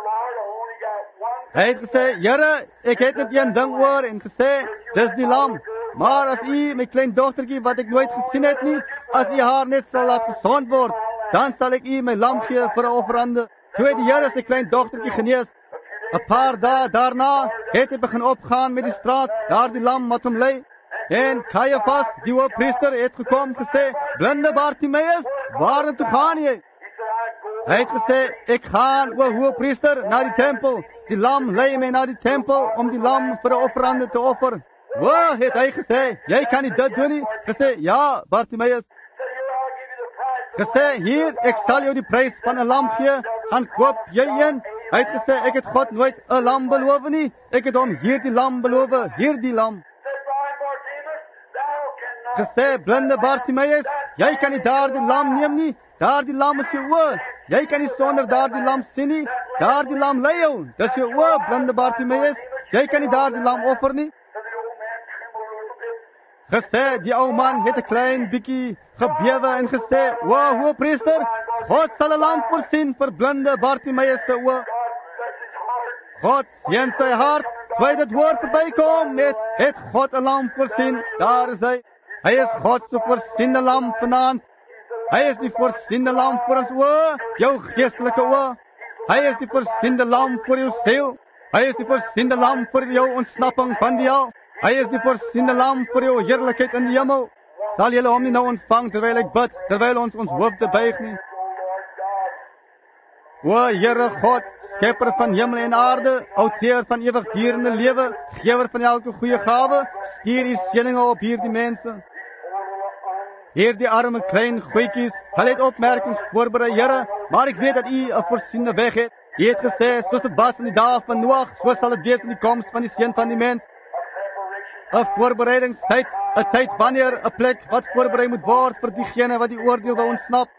Hy het gesê, Here, ek het net een ding oor en gesê, dis die lam. Maar as u my klein dogtertjie wat ek nooit gesien het nie, as u haar net sal laat gesond word, dan sal ek u my lam gee vir 'n offerande. Toe het die Here sy klein dogtertjie genees. 'n Paar dae daarna het hy begin opgaan met die straat, daar die lam wat hom lei. En Caiaphas, die hoofpriester, het gekom gesê, blinde Bartimeus, waartoe gaan jy? Hy het gesê, ek gaan, o hoofpriester, na die tempel. Die lam lei my na die tempel om die lam vir 'n offerande te offer. O, het hy gesê, jy kan nie dit doen nie. Gesê, ja, Bartimeus. Gesê, hier, ek sal jou die prys van 'n lam gee, gaan koop jy een. Hy het gesê, ek het God nooit 'n lam beloof nie. Ek het hom hierdie lam beloof, hierdie lam. gesê, blinde Bartimaeus, jy kan nie daardie lam neem nie. Daardie lam is jou oë. Jy kan nie sonder daardie lam sien nie. Daardie lam lei jou. Dis jou oë, blinde Bartimaeus. Jy kan nie daardie lam offer nie. Gesê, die ou man het 'n klein bietjie gebewe en gesê, "O, hoofpriester, God sal 'n lam voorsien vir blinde Bartimaeus se oë." God seën sy hart. Toe dit woord verbykom, het God 'n lam voorsien. Daar is hy. Hy is God se voorsiende lam vanaand. Hy is die voorsiende lam vir ons oë, jou geestelike oë. Hy is die voorsiende lam vir jou siel. Hy is die voorsiende lam vir jou ontsnapping van die hel. Hy is die voorsiende lam vir jou heerlikheid in die hemel. Sal julle hom nie nou ontvang terwyl ek bid, terwyl ons hoofde buig nie? O Here God, skepper van hemel en aarde, outeur van ewigdurende lewe, gewer van elke goeie gawe, stuur u seëninge op hierdie mense. Hierdie arme klein goetjies, hulle het opmerkings voorberei, Here, maar ek weet dat u 'n voorsiene weg het. U het gesê, soos dit was in die dae van Noag, so sal dit wees in die koms van die seun van die mens. 'n Voorbereidingstyd, 'n tyd wanneer 'n plek wat voorberei moet word vir diegene wat die oordeel wil ontsnap.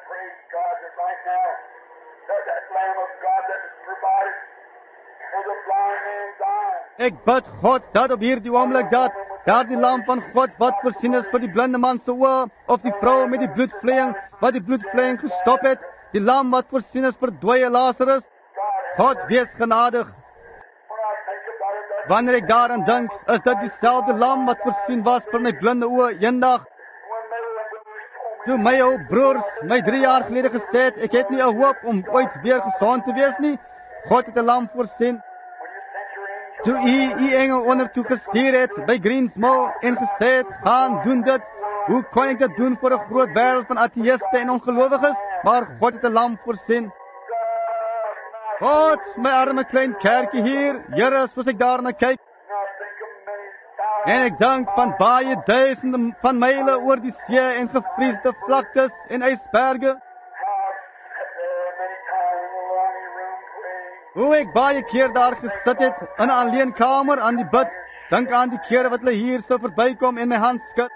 Ek bid God dat op hierdie oomblik dat daardie lam van God wat voorsien is vir die blinde man se oë, of die vrou met die bloedvloeiing wat die bloedvloeiing gestop het, die lam wat voorsien is vir dooie Lazarus, God wees genadig. Wanneer ek daaraan dink, is dit dieselfde lam wat voorsien was vir my blinde oë eendag. Toe my ou broers my 3 jaar gelede gesê het, ek het nie 'n hoop om ooit weer gesond te wees nie, God het 'n lam voorsien. Toe u engel ondertoe gestuur het by Greensmore en gesê het, gaan doen dit. Hoe kon ek dit doen vir 'n groot wêreld van ateïste en ongelowiges? Maar God het 'n lam voorsien. God, my arme klein kerkie hier, Here, soos ek daarna kyk, en ek dink van baie duisende van myle oor die see en gevriesde vlaktes en ysberge, hoe ek baie keer daar gesit het in 'n alleen kamer aan die bid, dink aan die kere wat hulle hier so verbykom en my hand skud.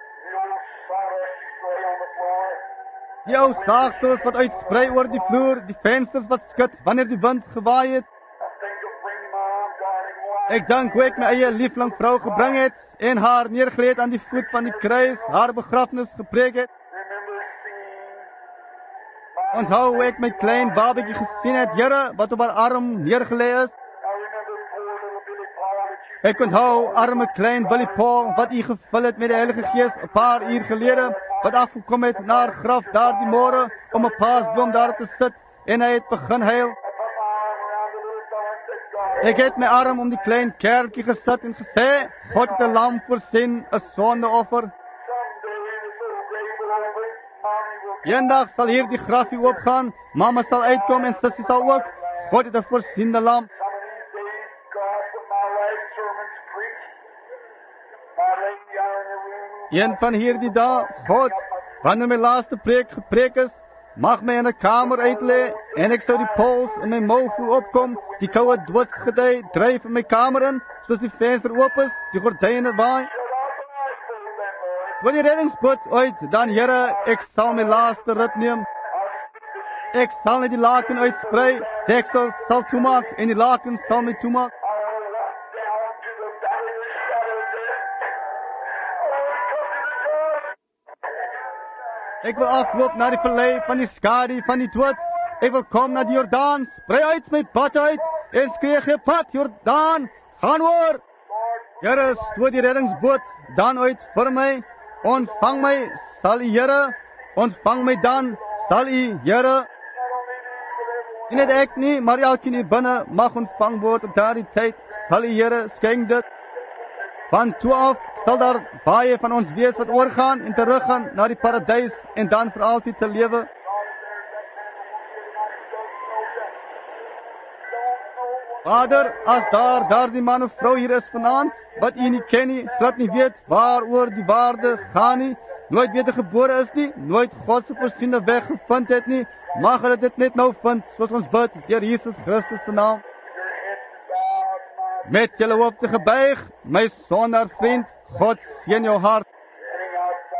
Die ou saagsels wat uitsprei oor die vloer, die vensters wat skud wanneer die wind gewaai het. Ek dink hoe ek my eie liefling vrou gebring het en haar neergelê het aan die voet van die kruis, haar begrafnis gepreek het. Onthou hoe ek my klein babatjie gesien het, Here, wat op haar arm neergelê is. Ek onthou arme klein Billy Paul wat u gevul het met die Heilige Gees 'n paar uur gelede, wat afgekom het na haar graf daardie môre om 'n paasboom daar te sit en hy het begin huil. Ek het my arm om die klein kerkie gesit en gesê, God het 'n lam voorsien, 'n sondeoffer. Eendag sal hierdie grafie oopgaan, mamma sal uitkom en sussie sal ook. God het 'n voorsiende lam. Een van hierdie dae, God, wanneer my laaste preek gepreek is, mag my in 'n kamer uitlê en ek sou die pols in my mou voel opkom, die koue doodsgedei dryf in my kamer in, soos die venster oop is, die gordyne waai. Wil die reddingsboot uit, dan Here, ek sal my laaste rit neem. Ek sal net die laken uitsprei, deksel sal toemaak en die laken sal my toemaak. Ek wil afloop na die vallei van die skadu van die dood. Ek wil kom na die Jordaan, sprei uit my pad uit en skree gepad, Jordaan, gaan oor. Here, stoot die reddingsboot dan uit vir my. Ontvang my, sal U, Here. Ontvang my dan, sal U, Here. En net ek nie, maar elkeen hier binne mag ontvang word op daardie tyd, sal U, Here, skenk dit. Van toe af sal daar baie van ons wees wat oorgaan en teruggaan na die paradys en dan vir altyd te lewe. Vader, as daardie man of vrou hier is vanaand, wat U nie ken nie, glad nie weet waaroor die waarde gaan nie, nooit wedergebore is nie, nooit God se voorsiene weg gevind het nie, mag hulle dit net nou vind, soos ons bid, deur Jesus Christus se naam. Met julle hoofde gebuig, my sondaar vriend, God seën jou hart.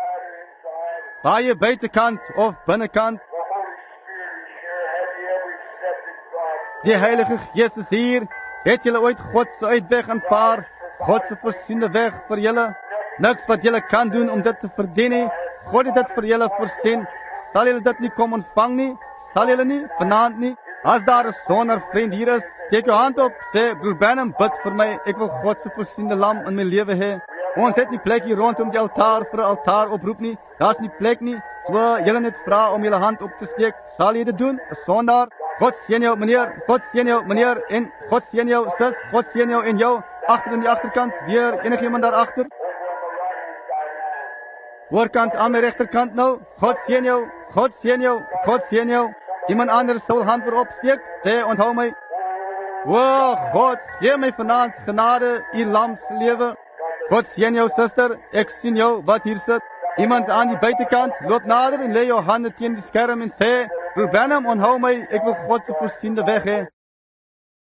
baie buitekant of binnekant. The Holy Spirit is here. Have you ever accepted God? Die Heilige Gees is hier. Het julle ooit God se uitweg aanvaar? God se voorsiene weg vir julle? Niks wat julle kan doen om dit te verdien nie. God het dit vir julle voorsien. Sal julle dit nie kom ontvang nie? Sal julle nie vanaand nie? As daar 'n sonder vriend hier is, steek jou hand op, sê broer Branham, bid vir my. Ek wil God se voorsiene lam in my lewe hê. Ons het nie plek hier rondom die altaar vir 'n altaar oproep nie. Daar's nie plek nie. So julle net vra om julle hand op te steek. Sal jy dit doen? 'n Sondaar. God seën jou meneer. God seën jou meneer en God seën jou sis. God seën jou en jou agter in die agterkant. Weer enigiemand daar agter. Voorkant aan my regterkant nou. God seën jou. God seën jou. God seën jou. Iemand anders sou hand weer opsteek. Sê onthou my. O God, gee my vanaand genade, u lams lewe. God seën jou suster. Ek sien jou wat hier sit. Iemand aan die buitekant loop nader en lê jou hande teen die skerm en sê, broer Branham, onthou my, ek wil God se voorsiende weg hê.